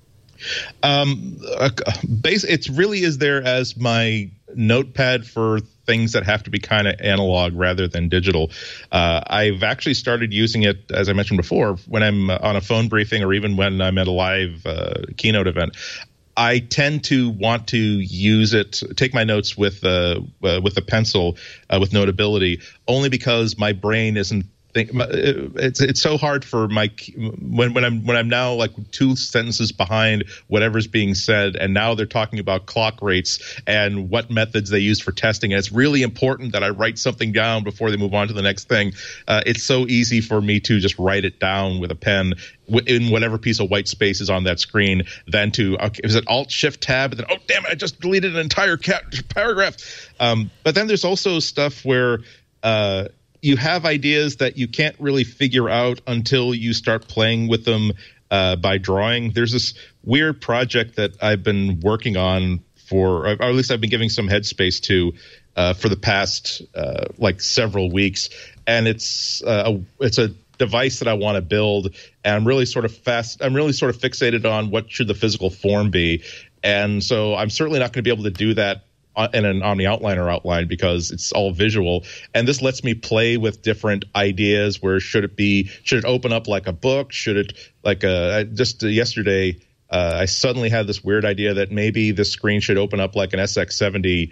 E: It really is there as my notepad for things that have to be kind of analog rather than digital. I've actually started using it, as I mentioned before, when I'm on a phone briefing or even when I'm at a live keynote event. I tend to want to use it, take my notes with a pencil, with Notability, only because my brain isn't. It's so hard for my when I'm now like two sentences behind whatever's being said, and now they're talking about clock rates and what methods they use for testing, and it's really important that I write something down before they move on to the next thing. It's so easy for me to just write it down with a pen in whatever piece of white space is on that screen than to is it Alt-Shift-Tab and then oh damn it, I just deleted an entire paragraph. But then there's also stuff where you have ideas that you can't really figure out until you start playing with them by drawing. There's this weird project that I've been working on or at least I've been giving some headspace to for the past like several weeks, and it's a device that I want to build, and I'm really sort of fixated on what should the physical form be, and so I'm certainly not going to be able to do that in an Omni Outliner outline because it's all visual, and this lets me play with different ideas. Where should it open up like a book? Should it like yesterday I suddenly had this weird idea that maybe the screen should open up like an SX70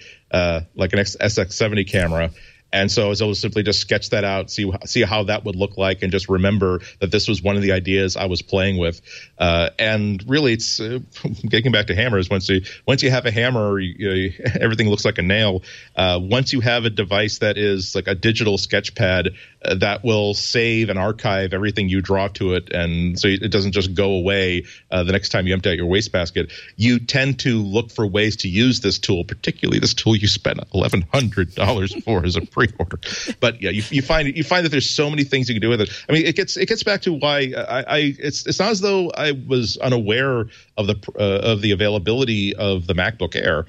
E: SX70 camera. And so I was able to simply just sketch that out, see how that would look like, and just remember that this was one of the ideas I was playing with. And really, it's getting back to hammers. Once you have a hammer, everything looks like a nail. Once you have a device that is like a digital sketch pad that will save and archive everything you draw to it, and so it doesn't just go away the next time you empty out your wastebasket, you tend to look for ways to use this tool, particularly this tool you spent $1,100 for as a pre-order. But yeah, you find that there's so many things you can do with it. I mean, it gets back to why it's not as though I was unaware of the availability of the MacBook Air.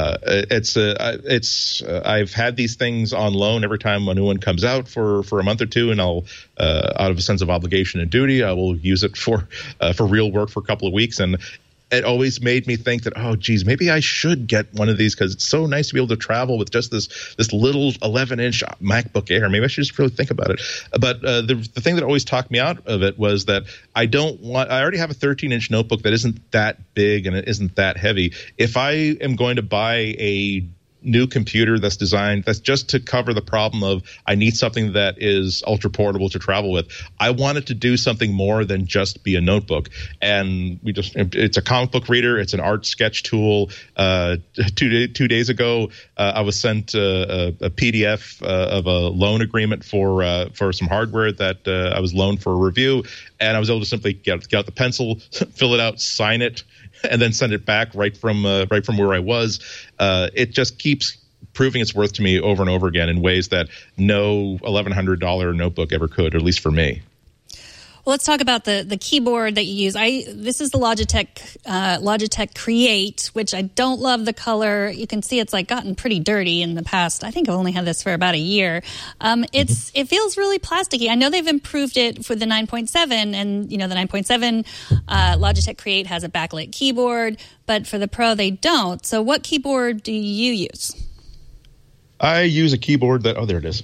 E: I've had these things on loan every time a new one comes out for a month or two, and I'll out of a sense of obligation and duty, I will use it for real work for a couple of weeks. And it always made me think that, oh, geez, maybe I should get one of these because it's so nice to be able to travel with just this little 11-inch MacBook Air. Maybe I should just really think about it. But the thing that always talked me out of it was that I already have a 13-inch notebook that isn't that big and it isn't that heavy. If I am going to buy a new computer that's designed that's just to cover the problem of I need something that is ultra portable to travel with. I wanted to do something more than just be a notebook, and it's a comic book reader. It's an art sketch tool. 2 days ago, I was sent a PDF of a loan agreement for some hardware that I was loaned for a review, and I was able to simply get out the pencil, fill it out, sign it, and then send it back right from where I was. It just keeps proving its worth to me over and over again in ways that no $1,100 notebook ever could, or at least for me.
D: Well, let's talk about the keyboard that you use. This is the Logitech Create, which I don't love the color. You can see it's like gotten pretty dirty in the past. I think I've only had this for about a year. It feels really plasticky. I know they've improved it for the 9.7, and the 9.7 Logitech Create has a backlit keyboard, but for the Pro they don't. So what keyboard do you use?
E: I use a keyboard that there it is.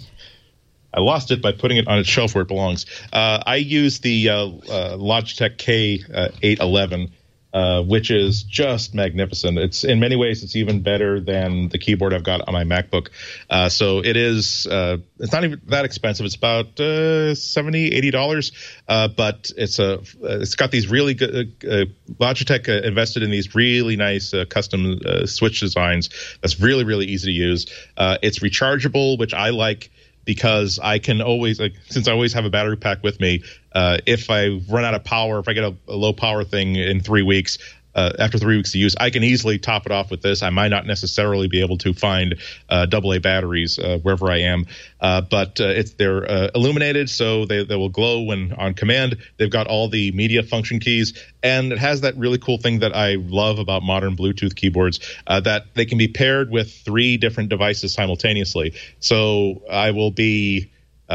E: I lost it by putting it on its shelf where it belongs. I use the Logitech K811, which is just magnificent. It's in many ways it's even better than the keyboard I've got on my MacBook. So it is. It's not even that expensive. It's about $70-$80, but it's got these really good. Logitech invested in these really nice custom switch designs. That's really, really easy to use. It's rechargeable, which I like, because I can always, since I always have a battery pack with me, if I run out of power, if I get a low power thing in 3 weeks, after 3 weeks of use, I can easily top it off with this. I might not necessarily be able to find AA batteries wherever I am, but they're illuminated, so they will glow when on command. They've got all the media function keys, and it has that really cool thing that I love about modern Bluetooth keyboards, that they can be paired with 3 different devices simultaneously. So I will be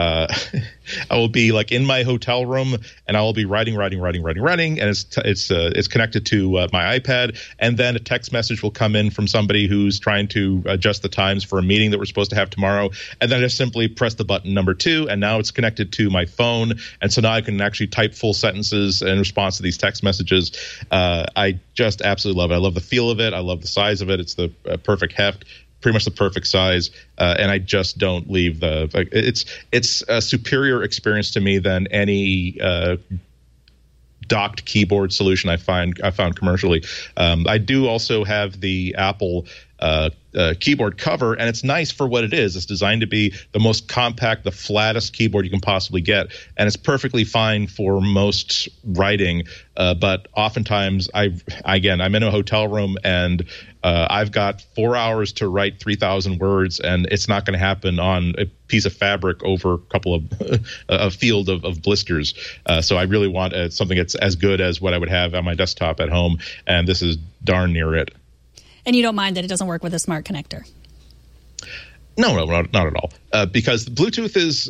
E: like in my hotel room, and I will be writing, and it's connected to my iPad, and then a text message will come in from somebody who's trying to adjust the times for a meeting that we're supposed to have tomorrow, and then I just simply press the button number 2, and now it's connected to my phone, and so now I can actually type full sentences in response to these text messages. I just absolutely love it. I love the feel of it. I love the size of it. It's the perfect heft. Pretty much the perfect size, and I just don't leave it's a superior experience to me than any docked keyboard solution I found commercially. I do also have the Apple keyboard cover, and it's nice for what it is. It's designed to be the most compact, the flattest keyboard you can possibly get, and it's perfectly fine for most writing. But oftentimes, I'm in a hotel room, and I've got 4 hours to write 3,000 words, and it's not going to happen on a piece of fabric over a couple of a field of blisters. So I really want something that's as good as what I would have on my desktop at home, and this is darn near it.
D: And you don't mind that it doesn't work with a smart connector?
E: No, not at all. Because Bluetooth is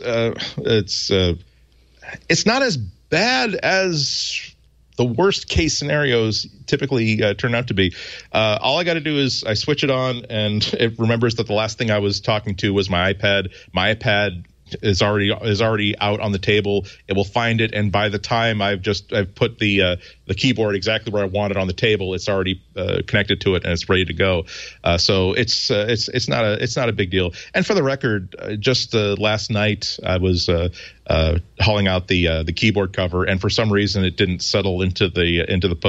E: it's not as bad as the worst case scenarios typically turn out to be. All I got to do is I switch it on, and it remembers that the last thing I was talking to was my iPad. My iPad is already out on the table. It will find it, and by the time I've put the keyboard exactly where I want it on the table, it's already connected to it and it's ready to go. So it's not a big deal. And for the record, just last night I was hauling out the keyboard cover, and for some reason it didn't settle into the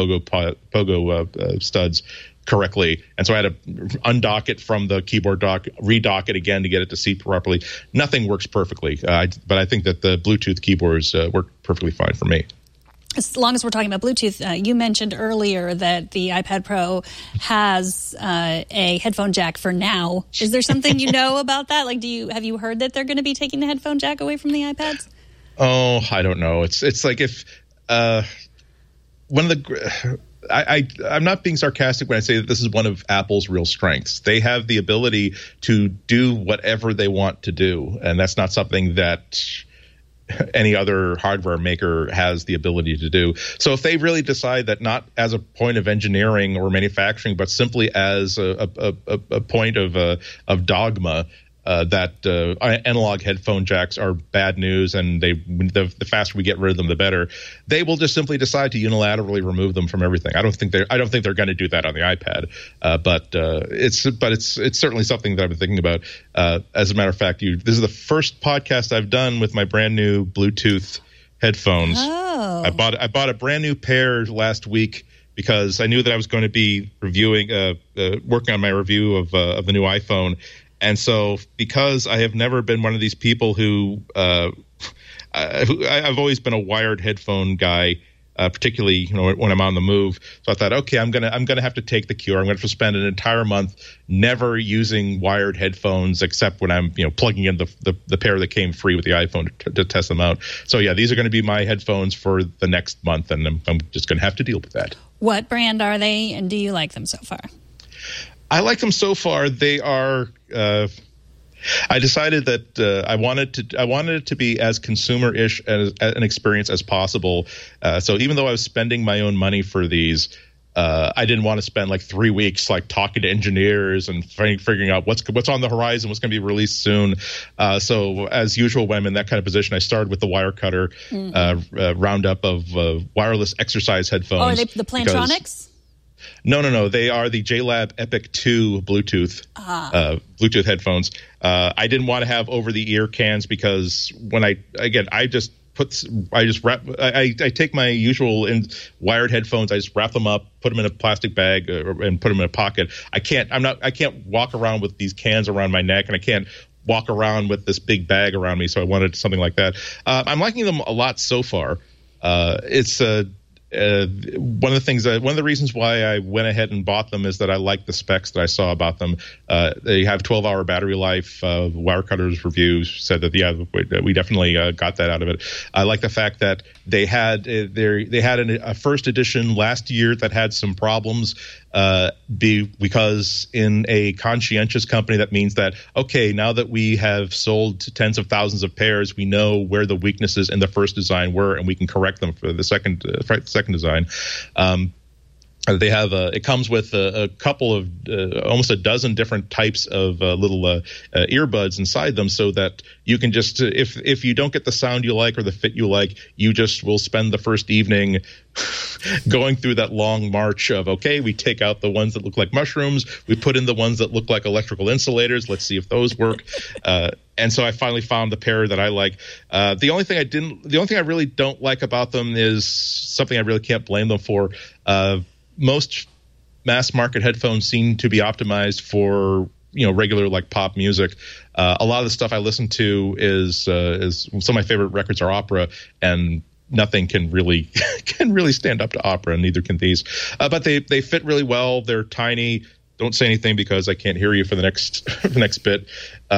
E: pogo studs correctly, and so I had to undock it from the keyboard dock, redock it again to get it to seat properly. Nothing works perfectly, but I think that the Bluetooth keyboards work perfectly fine for me.
D: As long as we're talking about Bluetooth, you mentioned earlier that the iPad Pro has a headphone jack for now. Is there something you know about that? Like, have you heard that they're going to be taking the headphone jack away from the iPads?
E: Oh, I don't know. It's like if one of the I'm not being sarcastic when I say that this is one of Apple's real strengths. They have the ability to do whatever they want to do, and that's not something that any other hardware maker has the ability to do. So if they really decide that, not as a point of engineering or manufacturing, but simply as a point of dogma, that analog headphone jacks are bad news, and the faster we get rid of them, the better. They will just simply decide to unilaterally remove them from everything. I don't think they're going to do that on the iPad, but it's certainly something that I've been thinking about. As a matter of fact, this is the first podcast I've done with my brand new Bluetooth headphones.
D: Oh.
E: I bought a brand new pair last week because I knew that I was going to be working on my review of the new iPhone. And so, because I have never been one of these people who I've always been a wired headphone guy, particularly when I'm on the move. So I thought, okay, I'm gonna have to take the cue. I'm going to have to spend an entire month never using wired headphones except when I'm plugging in the pair that came free with the iPhone to test them out. So yeah, these are going to be my headphones for the next month, and I'm just going to have to deal with that.
D: What brand are they, and do you like them so far?
E: I like them so far. They are. I decided that I wanted it to be as consumer-ish as an experience as possible. So even though I was spending my own money for these, I didn't want to spend like 3 weeks like talking to engineers and figuring out what's on the horizon, what's going to be released soon. So as usual, when I'm in that kind of position, I started with the Wirecutter roundup of wireless exercise headphones.
D: Oh, are they the Plantronics?
E: No. They are the JLab Epic 2 Bluetooth Bluetooth headphones. I didn't want to have over-the-ear cans because I take my usual wired headphones, I just wrap them up, put them in a plastic bag, and put them in a pocket. I can't walk around with these cans around my neck, and I can't walk around with this big bag around me. So I wanted something like that. I'm liking them a lot so far. It's one of the reasons why I went ahead and bought them is that I like the specs that I saw about them. They have 12-hour battery life. Wirecutter's reviews said that we definitely got that out of it. I like the fact that they had a first edition last year that had some problems. Because in a conscientious company, that means that, okay, now that we have sold tens of thousands of pairs, we know where the weaknesses in the first design were, and we can correct them for the second design. They have it comes with a couple of almost a dozen different types of little earbuds inside them, so that you can just if you don't get the sound you like or the fit you like, you just will spend the first evening going through that long march of, okay, we take out the ones that look like mushrooms, we put in the ones that look like electrical insulators, let's see if those work. And so I finally found the pair that I like. The only thing I really don't like about them is something I really can't blame them for. Most mass market headphones seem to be optimized for regular like pop music. A lot of the stuff I listen to is some of my favorite records are opera, and nothing can really stand up to opera, and neither can these. But they fit really well. They're tiny. Don't say anything because I can't hear you for the next bit.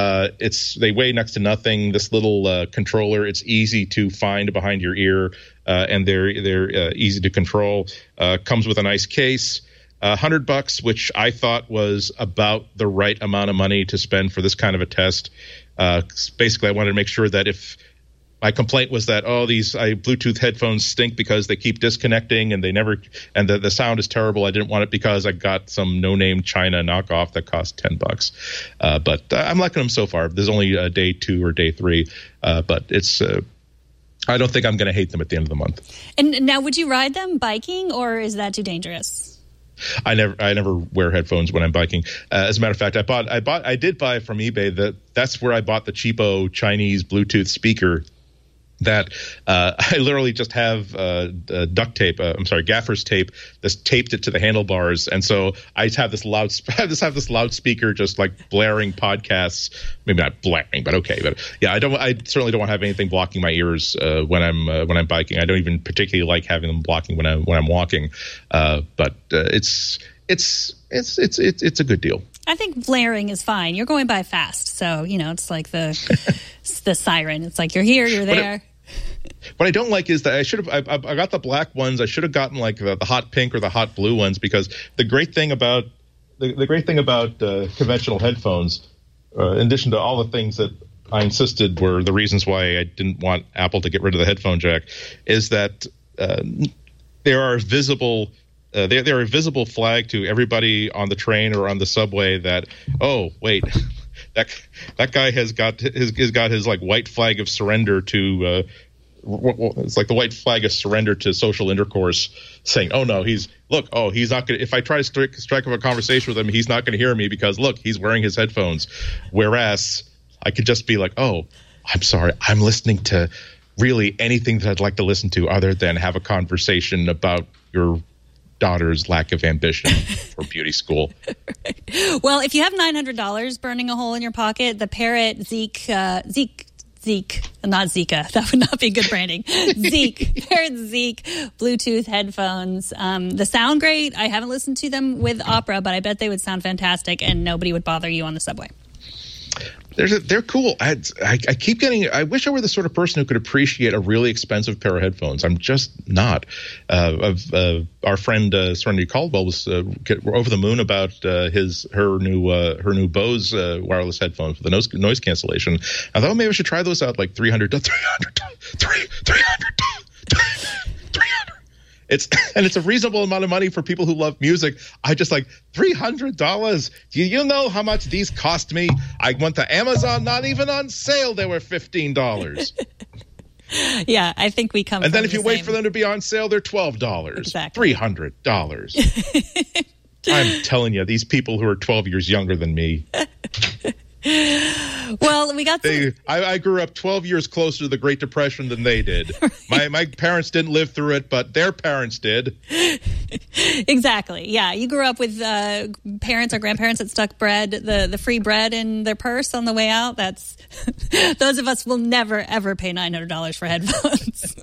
E: They weigh next to nothing. This little controller, it's easy to find behind your ear, and they're easy to control. Comes with a nice case. $100, which I thought was about the right amount of money to spend for this kind of a test. Basically, I wanted to make sure that if my complaint was that these Bluetooth headphones stink because they keep disconnecting and the sound is terrible. I didn't want it because I got some no-name China knockoff that cost $10. But I'm liking them so far. There's only day 2 or day 3, but it's. I don't think I'm going to hate them at the end of the month. And
D: now, would you ride them biking, or is that too dangerous?
E: I never wear headphones when I'm biking. As a matter of fact, I did buy from eBay. That's where I bought the cheapo Chinese Bluetooth speaker that I literally just have duct tape. Gaffer's tape. Just taped it to the handlebars, and so I just have this loudspeaker just like blaring podcasts. Maybe not blaring, but okay. But yeah, I certainly don't want to have anything blocking my ears when I'm biking. I don't even particularly like having them blocking when I'm walking. But it's a good deal.
D: I think blaring is fine. You're going by fast, so it's like the siren. It's like you're here, you're there.
E: What I don't like is that I got the black ones. I should have gotten like the hot pink or the hot blue ones, because the great thing about conventional headphones, in addition to all the things that I insisted were the reasons why I didn't want Apple to get rid of the headphone jack, is that they're a visible flag to everybody on the train or on the subway that, oh, wait, That guy has got his like white flag of surrender to. It's like the white flag of surrender to social intercourse, saying, "Oh no, he's not going to. If I try to strike up a conversation with him, he's not going to hear me because look, he's wearing his headphones." Whereas I could just be like, "Oh, I'm sorry, I'm listening to really anything that I'd like to listen to, other than have a conversation about your daughter's lack of ambition for beauty school."
D: Well, if you have $900 burning a hole in your pocket, the Parrot Zeke, not Zika. That would not be good branding. Parrot Zeke Bluetooth headphones. They sound great. I haven't listened to them with Opera, but I bet they would sound fantastic, and nobody would bother you on the subway.
E: They're cool. I keep getting. I wish I were the sort of person who could appreciate a really expensive pair of headphones. I'm just not. Our friend Serenity Caldwell was over the moon about her new Bose wireless headphones for the noise cancellation. I thought maybe I should try those out, like $300. It's a reasonable amount of money for people who love music. I just like $300. Do you know how much these cost me? I went to Amazon, not even on sale. They were $15.
D: Yeah, I think we come.
E: And then if you wait for them to be on sale, they're $12.
D: Exactly.
E: $300. I'm telling you, these people who are 12 years younger than me.
D: Well, we got.
E: I grew up 12 years closer to the Great Depression than they did. Right. My parents didn't live through it, but their parents did.
D: Exactly. Yeah, you grew up with parents or grandparents that stuck the free bread in their purse on the way out. That's those of us will never ever pay $900 for headphones.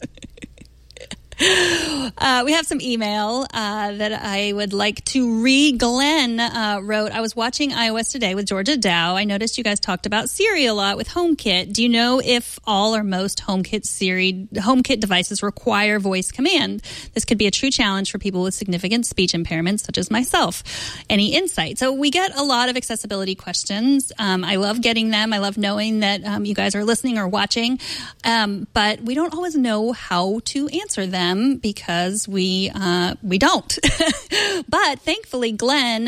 D: We have some email that I would like to read. Glenn wrote, I was watching iOS Today with Georgia Dow. I noticed you guys talked about Siri a lot with HomeKit. Do you know if all or most HomeKit devices require voice command? This could be a true challenge for people with significant speech impairments, such as myself. Any insight? So we get a lot of accessibility questions. I love getting them. I love knowing that you guys are listening or watching, but we don't always know how to answer them. Because we don't. But thankfully, Glenn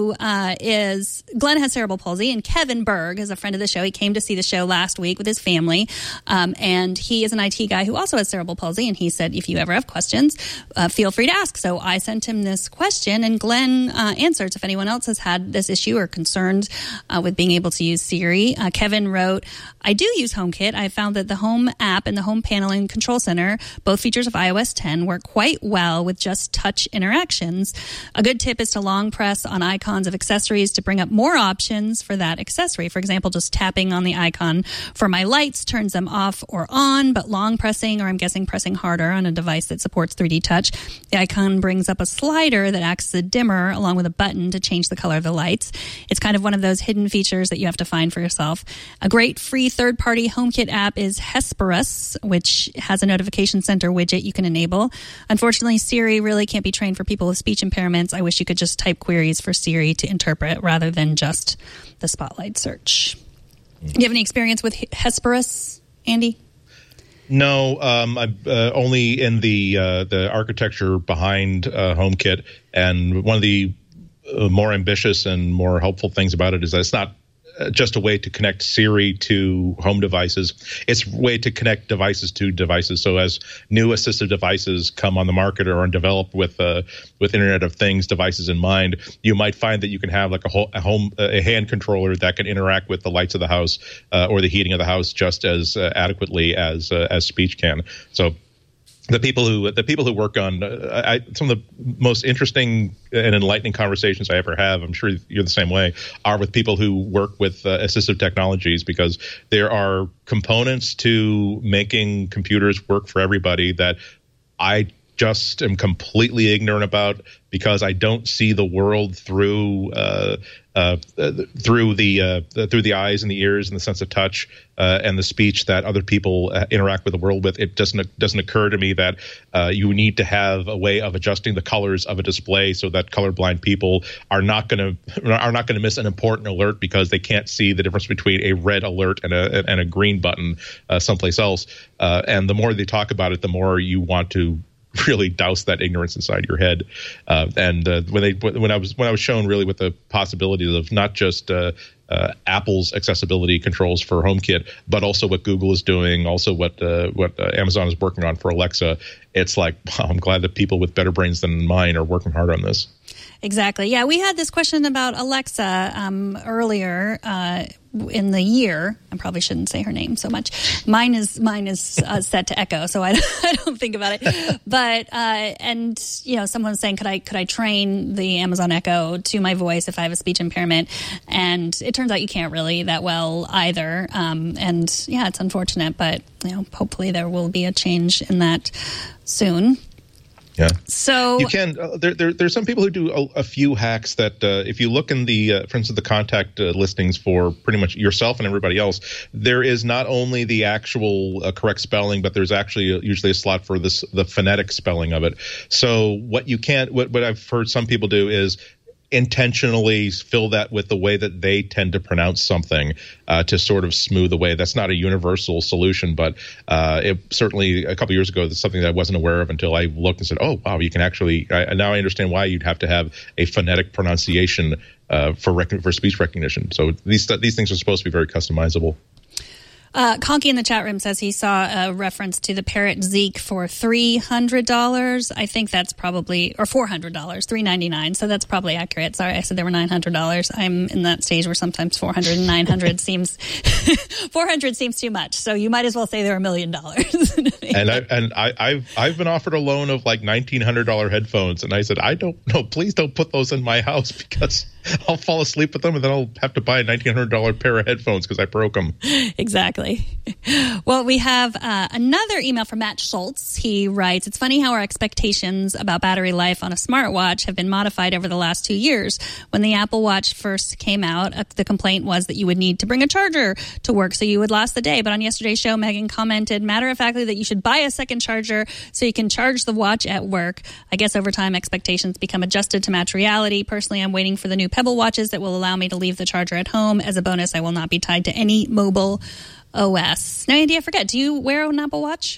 D: has cerebral palsy, and Kevin Berg is a friend of the show. He came to see the show last week with his family, and he is an IT guy who also has cerebral palsy, and he said, if you ever have questions, feel free to ask. So I sent him this question, and Glenn answers. If anyone else has had this issue or concerned with being able to use Siri, Kevin wrote, I do use HomeKit. I found that the Home app and the Home Panel and Control Center, both features of iOS 10, work quite well with just touch interactions. A good tip is to long press on icons of accessories to bring up more options for that accessory. For example, just tapping on the icon for my lights turns them off or on, but long pressing, or I'm guessing pressing harder on a device that supports 3D touch, the icon brings up a slider that acts as a dimmer along with a button to change the color of the lights. It's kind of one of those hidden features that you have to find for yourself. A great free third-party HomeKit app is Hesperus, which has a notification center widget you can enable. Unfortunately, Siri really can't be trained for people with speech impairments. I wish you could just type queries for Siri to interpret rather than just the Spotlight search. Do you have any experience with Hesperus, Andy?
E: No, I'm only in the architecture behind HomeKit, and one of the more ambitious and more helpful things about it is that it's not just a way to connect Siri to home devices. It's a way to connect devices to devices. So as new assistive devices come on the market or are developed with Internet of Things devices in mind, you might find that you can have like a hand controller that can interact with the lights of the house or the heating of the house just as adequately as speech can. So the people who work on some of the most interesting and enlightening conversations I ever have, I'm sure you're the same way, are with people who work with assistive technologies, because there are components to making computers work for everybody that I just am completely ignorant about, because I don't see the world through the eyes and the ears and the sense of touch and the speech that other people interact with the world with. It doesn't occur to me that you need to have a way of adjusting the colors of a display so that colorblind people are not going to miss an important alert because they can't see the difference between a red alert and a green button someplace else. And the more they talk about it, the more you want to really douse that ignorance inside your head. When I was shown really with the possibilities of not just Apple's accessibility controls for HomeKit, but also what Google is doing, also what Amazon is working on for Alexa, it's like, wow, I'm glad that people with better brains than mine are working hard on this.
D: Exactly. Yeah, we had this question about Alexa earlier in the year. I probably shouldn't say her name so much. Mine is set to Echo, so I don't think about it. But and someone was saying, could I train the Amazon Echo to my voice if I have a speech impairment? And it turns out you can't really that well either. And yeah, it's unfortunate, but hopefully there will be a change in that soon.
E: Yeah.
D: So
E: you can. There's some people who do a few hacks that, if you look in the, for instance, the contact listings for pretty much yourself and everybody else, there is not only the actual correct spelling, but there's actually usually a slot for the phonetic spelling of it. So what I've heard some people do is intentionally fill that with the way that they tend to pronounce something to sort of smooth the way. That's not a universal solution, but it certainly a couple years ago, that's something that I wasn't aware of until I looked and said, oh, wow, you can actually now I understand why you'd have to have a phonetic pronunciation for speech recognition. So these things are supposed to be very customizable.
D: Conky in the chat room says he saw a reference to the Parrot Zeek for $300. I think that's probably, or $400, $399. So that's probably accurate. Sorry, I said there were $900. I'm in that stage where sometimes 400 and 900 seems 400 seems too much. So you might as well say they're $1 million.
E: And I've been offered a loan of like $1,900 headphones, and I said, I don't know, please don't put those in my house because I'll fall asleep with them, and then I'll have to buy a $1,900 pair of headphones because I broke them.
D: Exactly. Well, we have another email from Matt Schultz. He writes, it's funny how our expectations about battery life on a smartwatch have been modified over the last 2 years. When the Apple Watch first came out, the complaint was that you would need to bring a charger to work so you would last the day. But on yesterday's show, Megan commented matter-of-factly that you should buy a second charger so you can charge the watch at work. I guess over time, expectations become adjusted to match reality. Personally, I'm waiting for the new Pebble watches that will allow me to leave the charger at home. As a bonus, I will not be tied to any mobile OS. Now, Andy, I forget, do you wear an Apple Watch?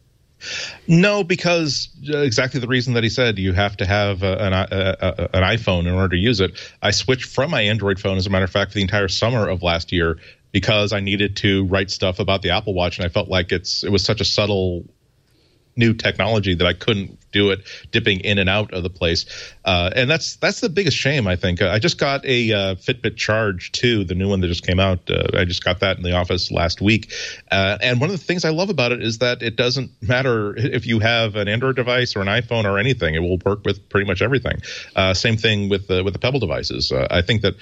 E: No, because exactly the reason that he said, you have to have an iPhone in order to use it. I switched from my Android phone, as a matter of fact, for the entire summer of last year because I needed to write stuff about the Apple Watch, and I felt like it was such a subtle new technology that I couldn't do it dipping in and out of the place. And that's the biggest shame, I think. I just got a Fitbit Charge 2, the new one that just came out. I just got that in the office last week. And one of the things I love about it is that it doesn't matter if you have an Android device or an iPhone or anything. It will work with pretty much everything. Same thing with the Pebble devices. I think that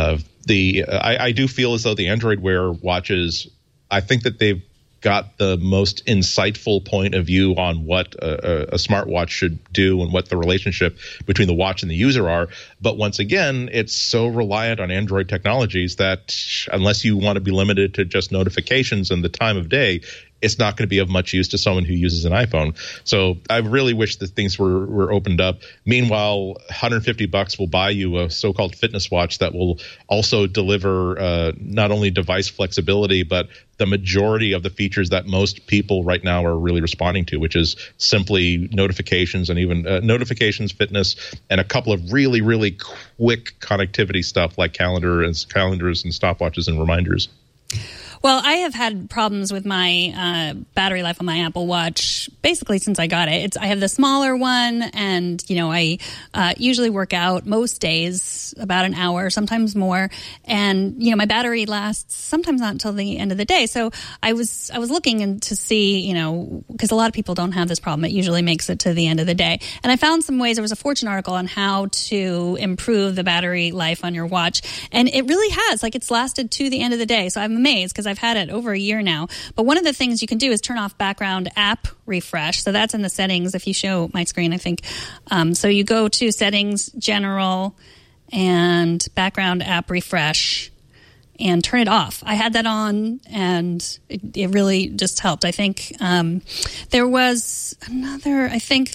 E: I do feel as though the Android Wear watches, I think that they've got the most insightful point of view on what a smartwatch should do and what the relationship between the watch and the user are. But once again, it's so reliant on Android technologies that unless you want to be limited to just notifications and the time of day, it's not going to be of much use to someone who uses an iPhone. So I really wish that things were opened up. Meanwhile, $150 will buy you a so-called fitness watch that will also deliver not only device flexibility, but the majority of the features that most people right now are really responding to, which is simply notifications and even notifications, fitness, and a couple of really, really quick connectivity stuff like calendars and stopwatches and reminders.
D: Well, I have had problems with my battery life on my Apple Watch basically since I got it. I have the smaller one, and I usually work out most days about an hour, sometimes more, and my battery lasts sometimes not until the end of the day. So I was looking to see, because a lot of people don't have this problem. It usually makes it to the end of the day, and I found some ways. There was a Fortune article on how to improve the battery life on your watch, and it really has. It's lasted to the end of the day. So I'm amazed because I've had it over a year now. But one of the things you can do is turn off background app refresh. So that's in the settings. If you show my screen, I think. So you go to settings, general, and background app refresh, and turn it off. I had that on, and it really just helped. I think there was another.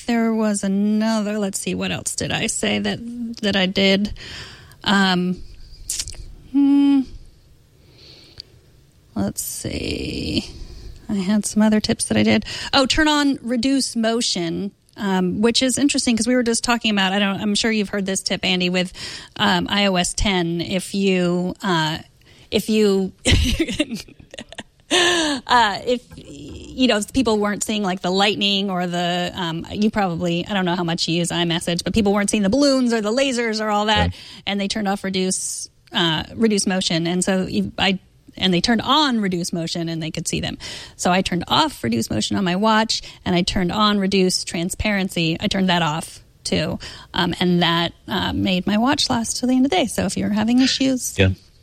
D: Let's see, what else did I say that I did? Let's see. I had some other tips that I did. Oh, turn on reduce motion which is interesting because we were just talking about. I'm sure you've heard this tip, Andy, with iOS 10. If you if people weren't seeing like the lightning or the you probably, I don't know how much you use iMessage, but people weren't seeing the balloons or the lasers or all that, and they turned off reduce motion, and so they turned on reduce motion and they could see them. So I turned off reduce motion on my watch, and I turned on reduce transparency. I turned that off too, and that made my watch last till the end of the day. So if you're having issues,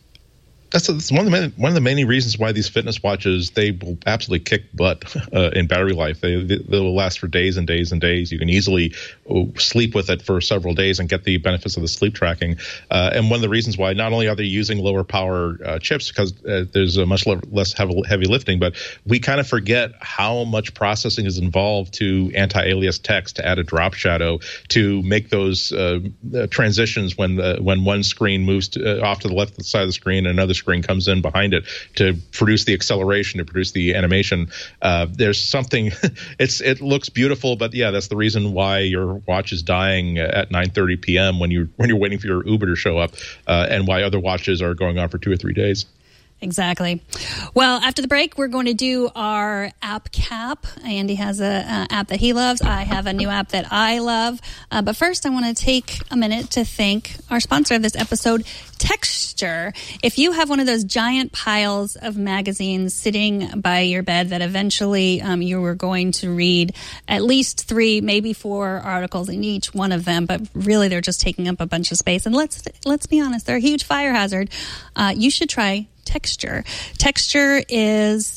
E: That's one of the many reasons why these fitness watches, they will absolutely kick butt in battery life. They'll last for days and days and days. You can easily sleep with it for several days and get the benefits of the sleep tracking. And one of the reasons why, not only are they using lower power chips because there's a much less heavy lifting, but we kind of forget how much processing is involved to anti-alias text, to add a drop shadow, to make those transitions when one screen moves off to the left side of the screen and another screen comes in behind it to produce the acceleration, to produce the animation. There's something. It looks beautiful, but that's the reason why your watch is dying at 9:30 p.m. when you're waiting for your Uber to show up, and why other watches are going on for 2 or 3 days.
D: Exactly. Well, after the break, we're going to do our app cap. Andy has an app that he loves. I have a new app that I love. But first, I want to take a minute to thank our sponsor of this episode, Texture. If you have one of those giant piles of magazines sitting by your bed that eventually you were going to read at least 3, maybe 4 articles in each one of them, but really they're just taking up a bunch of space. And let's be honest, they're a huge fire hazard. You should try Texture. Texture is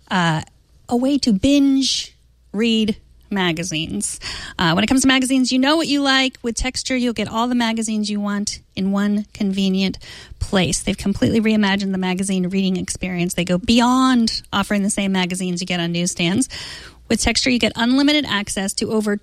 D: a way to binge read magazines. When it comes to magazines, you know what you like. With Texture, you'll get all the magazines you want in one convenient place. They've completely reimagined the magazine reading experience. They go beyond offering the same magazines you get on newsstands. With Texture, you get unlimited access to over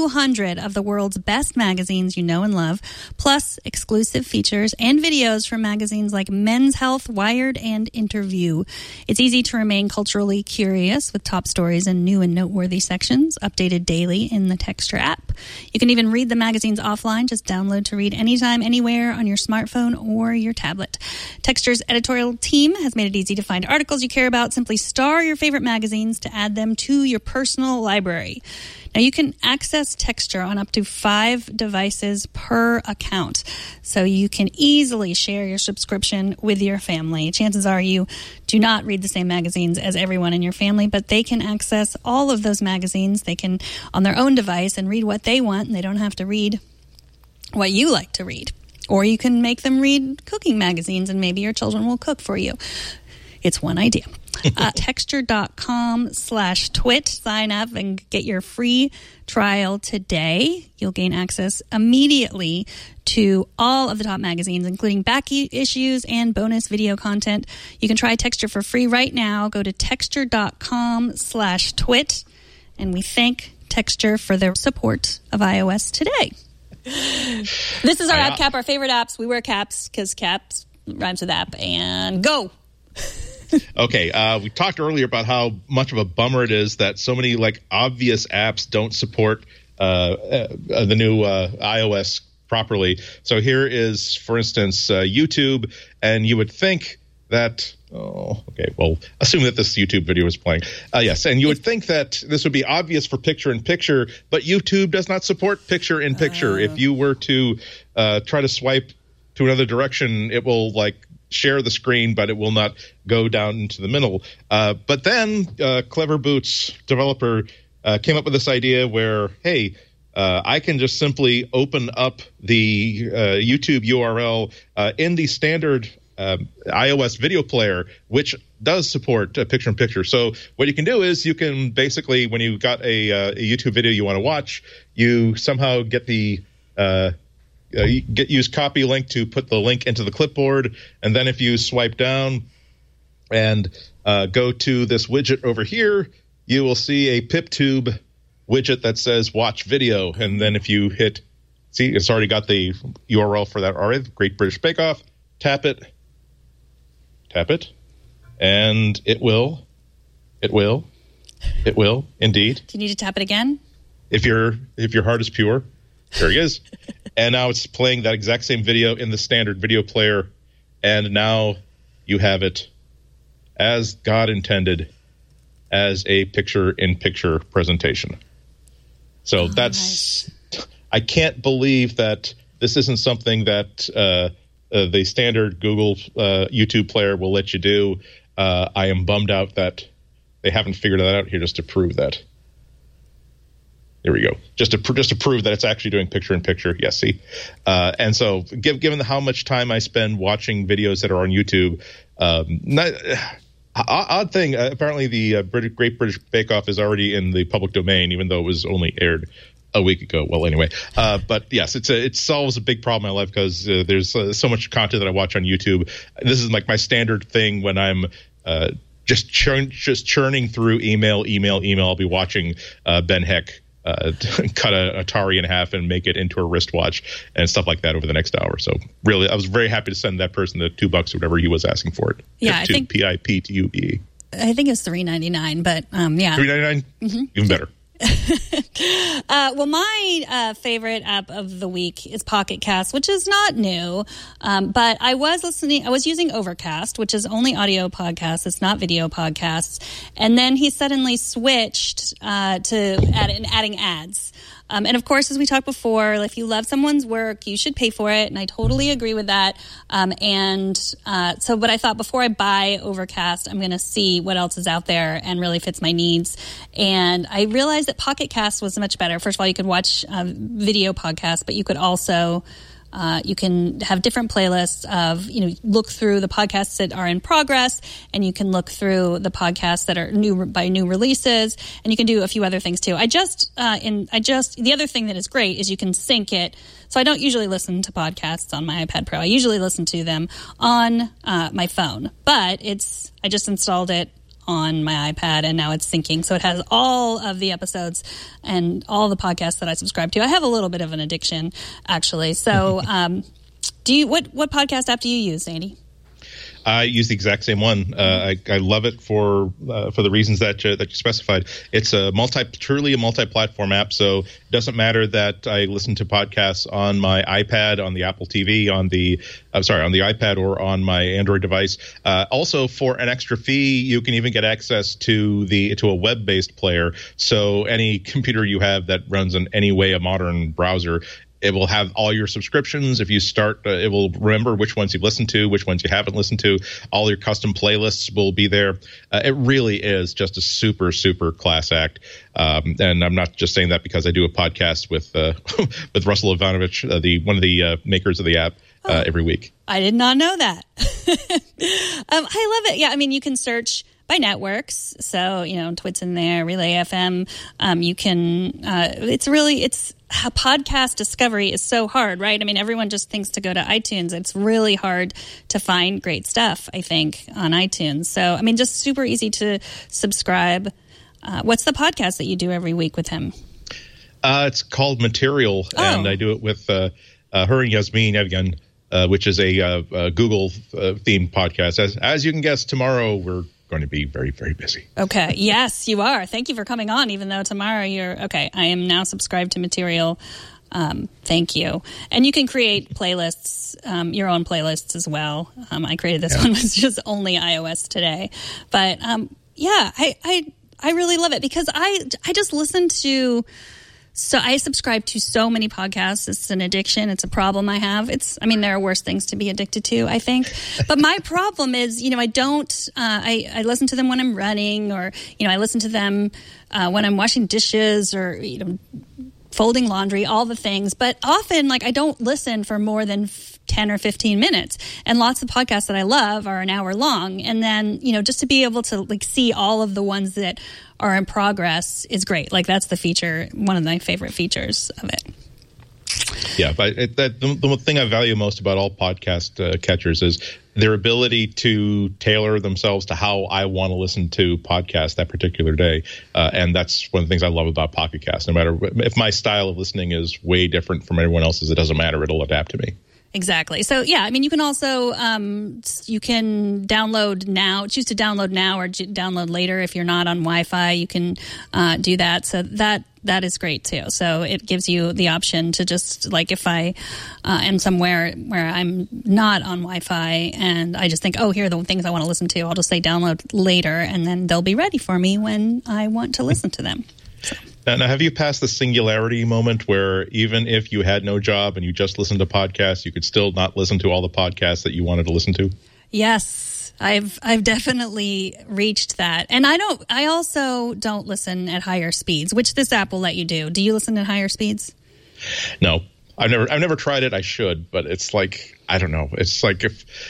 D: 200 of the world's best magazines you know and love, plus exclusive features and videos from magazines like Men's Health, Wired, and Interview. It's easy to remain culturally curious with top stories and new and noteworthy sections updated daily in the Texture app. You can even read the magazines offline. Just download to read anytime, anywhere on your smartphone or your tablet. Texture's editorial team has made it easy to find articles you care about. Simply star your favorite magazines to add them to your personal library. Now, you can access Texture on up to 5 devices per account, so you can easily share your subscription with your family. Chances are you do not read the same magazines as everyone in your family, but they can access all of those magazines. They can, on their own device, and read what they want, and they don't have to read what you like to read. Or you can make them read cooking magazines, and maybe your children will cook for you. It's one idea. Texture.com/twit. Sign up and get your free trial today. You'll gain access immediately to all of the top magazines, including back issues and bonus video content. You can try Texture for free right now. Go to texture.com/twit. And we thank Texture for their support of iOS today. This is our app cap, our favorite apps. We wear caps because caps rhymes with app. And go.
E: Okay, we talked earlier about how much of a bummer it is that so many obvious apps don't support the new iOS properly. So here is, for instance, YouTube, and you would think that assume that this YouTube video is playing. Yes, and you would think that this would be obvious for picture-in-picture, but YouTube does not support picture-in-picture. If you were to try to swipe to another direction, it will share the screen, but it will not go down into the middle. But then Clever Boots developer came up with this idea where, hey, I can just simply open up the YouTube URL in the standard iOS video player, which does support picture-in-picture. So what you can do is you can basically, when you got a YouTube video you want to watch, you somehow get the use copy link to put the link into the clipboard, and then if you swipe down and go to this widget over here, you will see a PipTube widget that says watch video, and then if you hit, see, it's already got the URL for that already, Great British Bake Off, tap it, and it will indeed.
D: Do you need to tap it again?
E: If your heart is pure, there he is. And now it's playing that exact same video in the standard video player, and now you have it as God intended, as a picture-in-picture presentation. So that's nice. I can't believe that this isn't something that the standard Google YouTube player will let you do. I am bummed out that they haven't figured that out here just to prove that. There we go. Just to prove that it's actually doing picture-in-picture. Yes, see? And so given how much time I spend watching videos that are on YouTube, odd thing, apparently the Great British Bake Off is already in the public domain, even though it was only aired a week ago. Well, anyway, but yes, it solves a big problem in my life because there's so much content that I watch on YouTube. This is like my standard thing when I'm just churning through email. I'll be watching Ben Heck cut an Atari in half and make it into a wristwatch and stuff like that over the next hour. So really, I was very happy to send that person the $2 or whatever he was asking for it.
D: Yeah, I think
E: PIPTUBE.
D: I think it's $3.99, but yeah,
E: $3.99, even better.
D: Well, my favorite app of the week is Pocket Cast, which is not new, but I was using Overcast, which is only audio podcasts. It's not video podcasts. And then he suddenly switched to adding ads. And of course, as we talked before, if you love someone's work, you should pay for it. And I totally agree with that. But I thought before I buy Overcast, I'm going to see what else is out there and really fits my needs. And I realized that Pocket Cast was much better. First of all, you could watch video podcasts, but you could also you can have different playlists of, look through the podcasts that are in progress, and you can look through the podcasts that are new releases, and you can do a few other things too. The other thing that is great is you can sync it. So I don't usually listen to podcasts on my iPad Pro. I usually listen to them on my phone, but I just installed it on my iPad, and now it's syncing. So it has all of the episodes and all the podcasts that I subscribe to. I have a little bit of an addiction, actually. So what podcast app do you use, Andy?
E: I use the exact same one. I love it for the reasons that you specified. It's truly a multi-platform app. So it doesn't matter that I listen to podcasts on my iPad, on the Apple TV, on the iPad or on my Android device. Also, for an extra fee, you can even get access to a web-based player. So any computer you have that runs in any way a modern browser, it will have all your subscriptions. If you start, it will remember which ones you've listened to, which ones you haven't listened to. All your custom playlists will be there. It really is just a super, super class act. And I'm not just saying that because I do a podcast with Russell Ivanovich, one of the makers of the app, every week.
D: I did not know that. I love it. Yeah, I mean, you can search by networks. So, Twit's in there, Relay FM. You can, it's podcast discovery is so hard, right? I mean, everyone just thinks to go to iTunes. It's really hard to find great stuff, I think, on iTunes. So, I mean, just super easy to subscribe. What's the podcast that you do every week with him?
E: It's called Material, and I do it with her and Yasmin Evgen, which is a Google themed podcast. As you can guess, tomorrow we're going to be very, very busy. Okay.
D: Yes, you are. Thank you for coming on, even though tomorrow you're... Okay, I am now subscribed to Material. Thank you. And you can create playlists, your own playlists as well. I created this one. It was just only iOS today. But, I really love it because I just listen to... So I subscribe to so many podcasts. It's an addiction. It's a problem I have. There are worse things to be addicted to, I think. But my problem is, I don't, I listen to them when I'm running, or, I listen to them when I'm washing dishes or, folding laundry, all the things. But often, I don't listen for more than 10 or 15 minutes. And lots of podcasts that I love are an hour long. And then, just to be able to see all of the ones that are in progress is great. That's the feature, one of my favorite features of it.
E: Yeah, but the thing I value most about all podcast catchers is their ability to tailor themselves to how I want to listen to podcasts that particular day. And that's one of the things I love about Pocket Cast. No matter if my style of listening is way different from everyone else's, it doesn't matter. It'll adapt to me.
D: Exactly. So, you can also, you can download now, choose to download now or download later. If you're not on Wi-Fi, you can do that. So that that is great too. So it gives you the option to just, like, if I am somewhere where I'm not on Wi-Fi and I just think, oh, here are the things I want to listen to, I'll just say download later, and then they'll be ready for me when I want to listen to them. So.
E: Now, have you passed the singularity moment where even if you had no job and you just listened to podcasts, you could still not listen to all the podcasts that you wanted to listen to?
D: Yes, I've definitely reached that. And I also don't listen at higher speeds, which this app will let you do. Do you listen at higher speeds?
E: No, I've never tried it. I should, but it's like, I don't know. It's like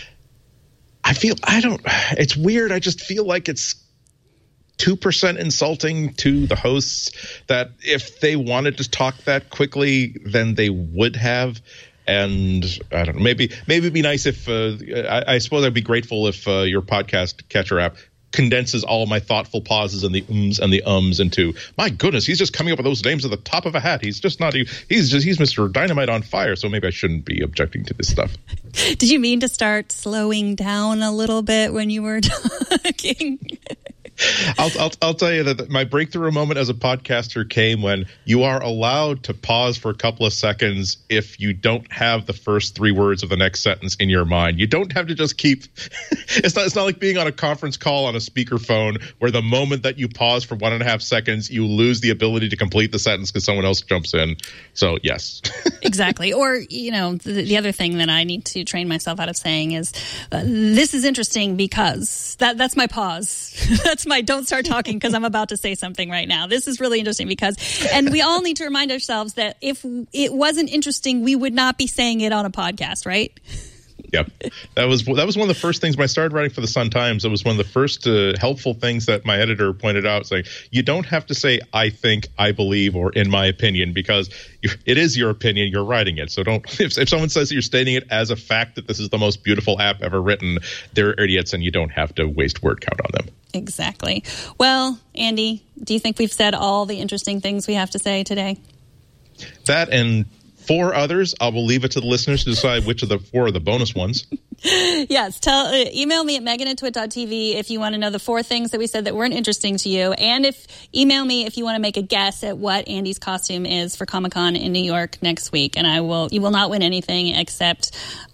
E: it's weird. I just feel like it's 2% insulting to the hosts, that if they wanted to talk that quickly, then they would have. And I don't know, maybe it'd be nice if I suppose I'd be grateful if your podcast catcher app condenses all my thoughtful pauses and the ums and the ums into, my goodness, he's just coming up with those names at the top of a hat. He's just not, he's Mr. Dynamite on fire. So maybe I shouldn't be objecting to this stuff.
D: Did you mean to start slowing down a little bit when you were talking?
E: I'll tell you that my breakthrough moment as a podcaster came when you are allowed to pause for a couple of seconds if you don't have the first 3 words of the next sentence in your mind. You don't have to just keep it's not like being on a conference call on a speakerphone where the moment that you pause for 1.5 seconds, you lose the ability to complete the sentence because someone else jumps in. So, yes. Exactly.
D: Or, the other thing that I need to train myself out of saying is, this is interesting because that's my pause. That's my don't start talking because I'm about to say something right now. This is really interesting because, and we all need to remind ourselves that if it wasn't interesting, we would not be saying it on a podcast, right?
E: Yep. That was one of the first things when I started writing for the Sun-Times. It was one of the first helpful things that my editor pointed out, saying, you don't have to say, I think, I believe, or in my opinion, because it is your opinion. You're writing it. So if someone says that you're stating it as a fact that this is the most beautiful app ever written, they're idiots and you don't have to waste word count on them.
D: Exactly. Well, Andy, do you think we've said all the interesting things we have to say today?
E: That and 4 others, I will leave it to the listeners to decide which of the 4 are the bonus ones.
D: Yes, email me at megan@twit.tv if you want to know the 4 things that we said that weren't interesting to you, and email me if you want to make a guess at what Andy's costume is for Comic-Con in New York next week, and you will not win anything except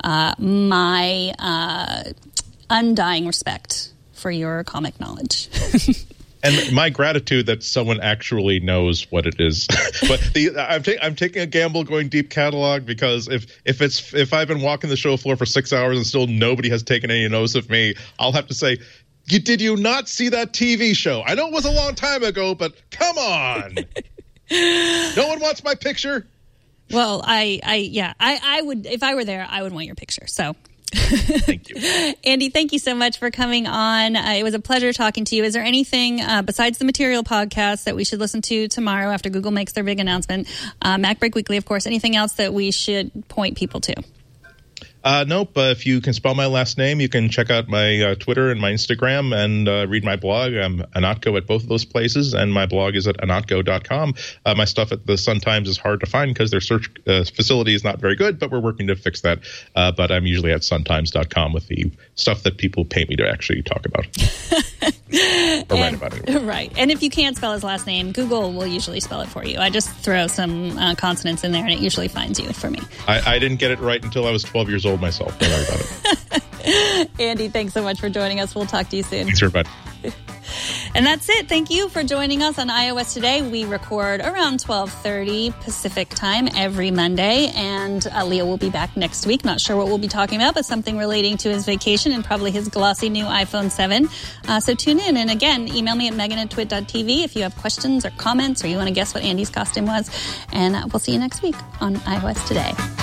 D: my undying respect for your comic knowledge.
E: And my gratitude that someone actually knows what it is. But I'm taking a gamble going deep catalog, because if I've been walking the show floor for 6 hours and still nobody has taken any notice of me, I'll have to say, did you not see that TV show? I know it was a long time ago, but come on. No one wants my picture.
D: Well, I would, if I were there, I would want your picture. So.
E: Thank you.
D: Andy, thank you so much for coming on. It was a pleasure talking to you. Is there anything besides the Material podcast that we should listen to tomorrow after Google makes their big announcement? MacBreak Weekly, of course. Anything else that we should point people to?
E: Nope. If you can spell my last name, you can check out my Twitter and my Instagram and read my blog. I'm Anatko at both of those places, and my blog is at anatko.com. My stuff at the Sun-Times is hard to find because their search facility is not very good, but we're working to fix that. But I'm usually at suntimes.com with the stuff that people pay me to actually talk about. Or write about it.
D: Right. And if you can't spell his last name, Google will usually spell it for you. I just throw some consonants in there, and it usually finds you for me.
E: I didn't get it right until I was 12 years old myself. Don't worry about
D: it. Andy, thanks so much for joining us. We'll talk to you soon.
E: Thanks, everybody.
D: And that's it. Thank you for joining us on iOS Today. We record around 12:30 Pacific time every Monday, and Leo will be back next week. Not sure what we'll be talking about, but something relating to his vacation and probably his glossy new iPhone 7. So tune in. And again, email me at megan@twit.tv if you have questions or comments or you want to guess what Andy's costume was. And we'll see you next week on iOS Today.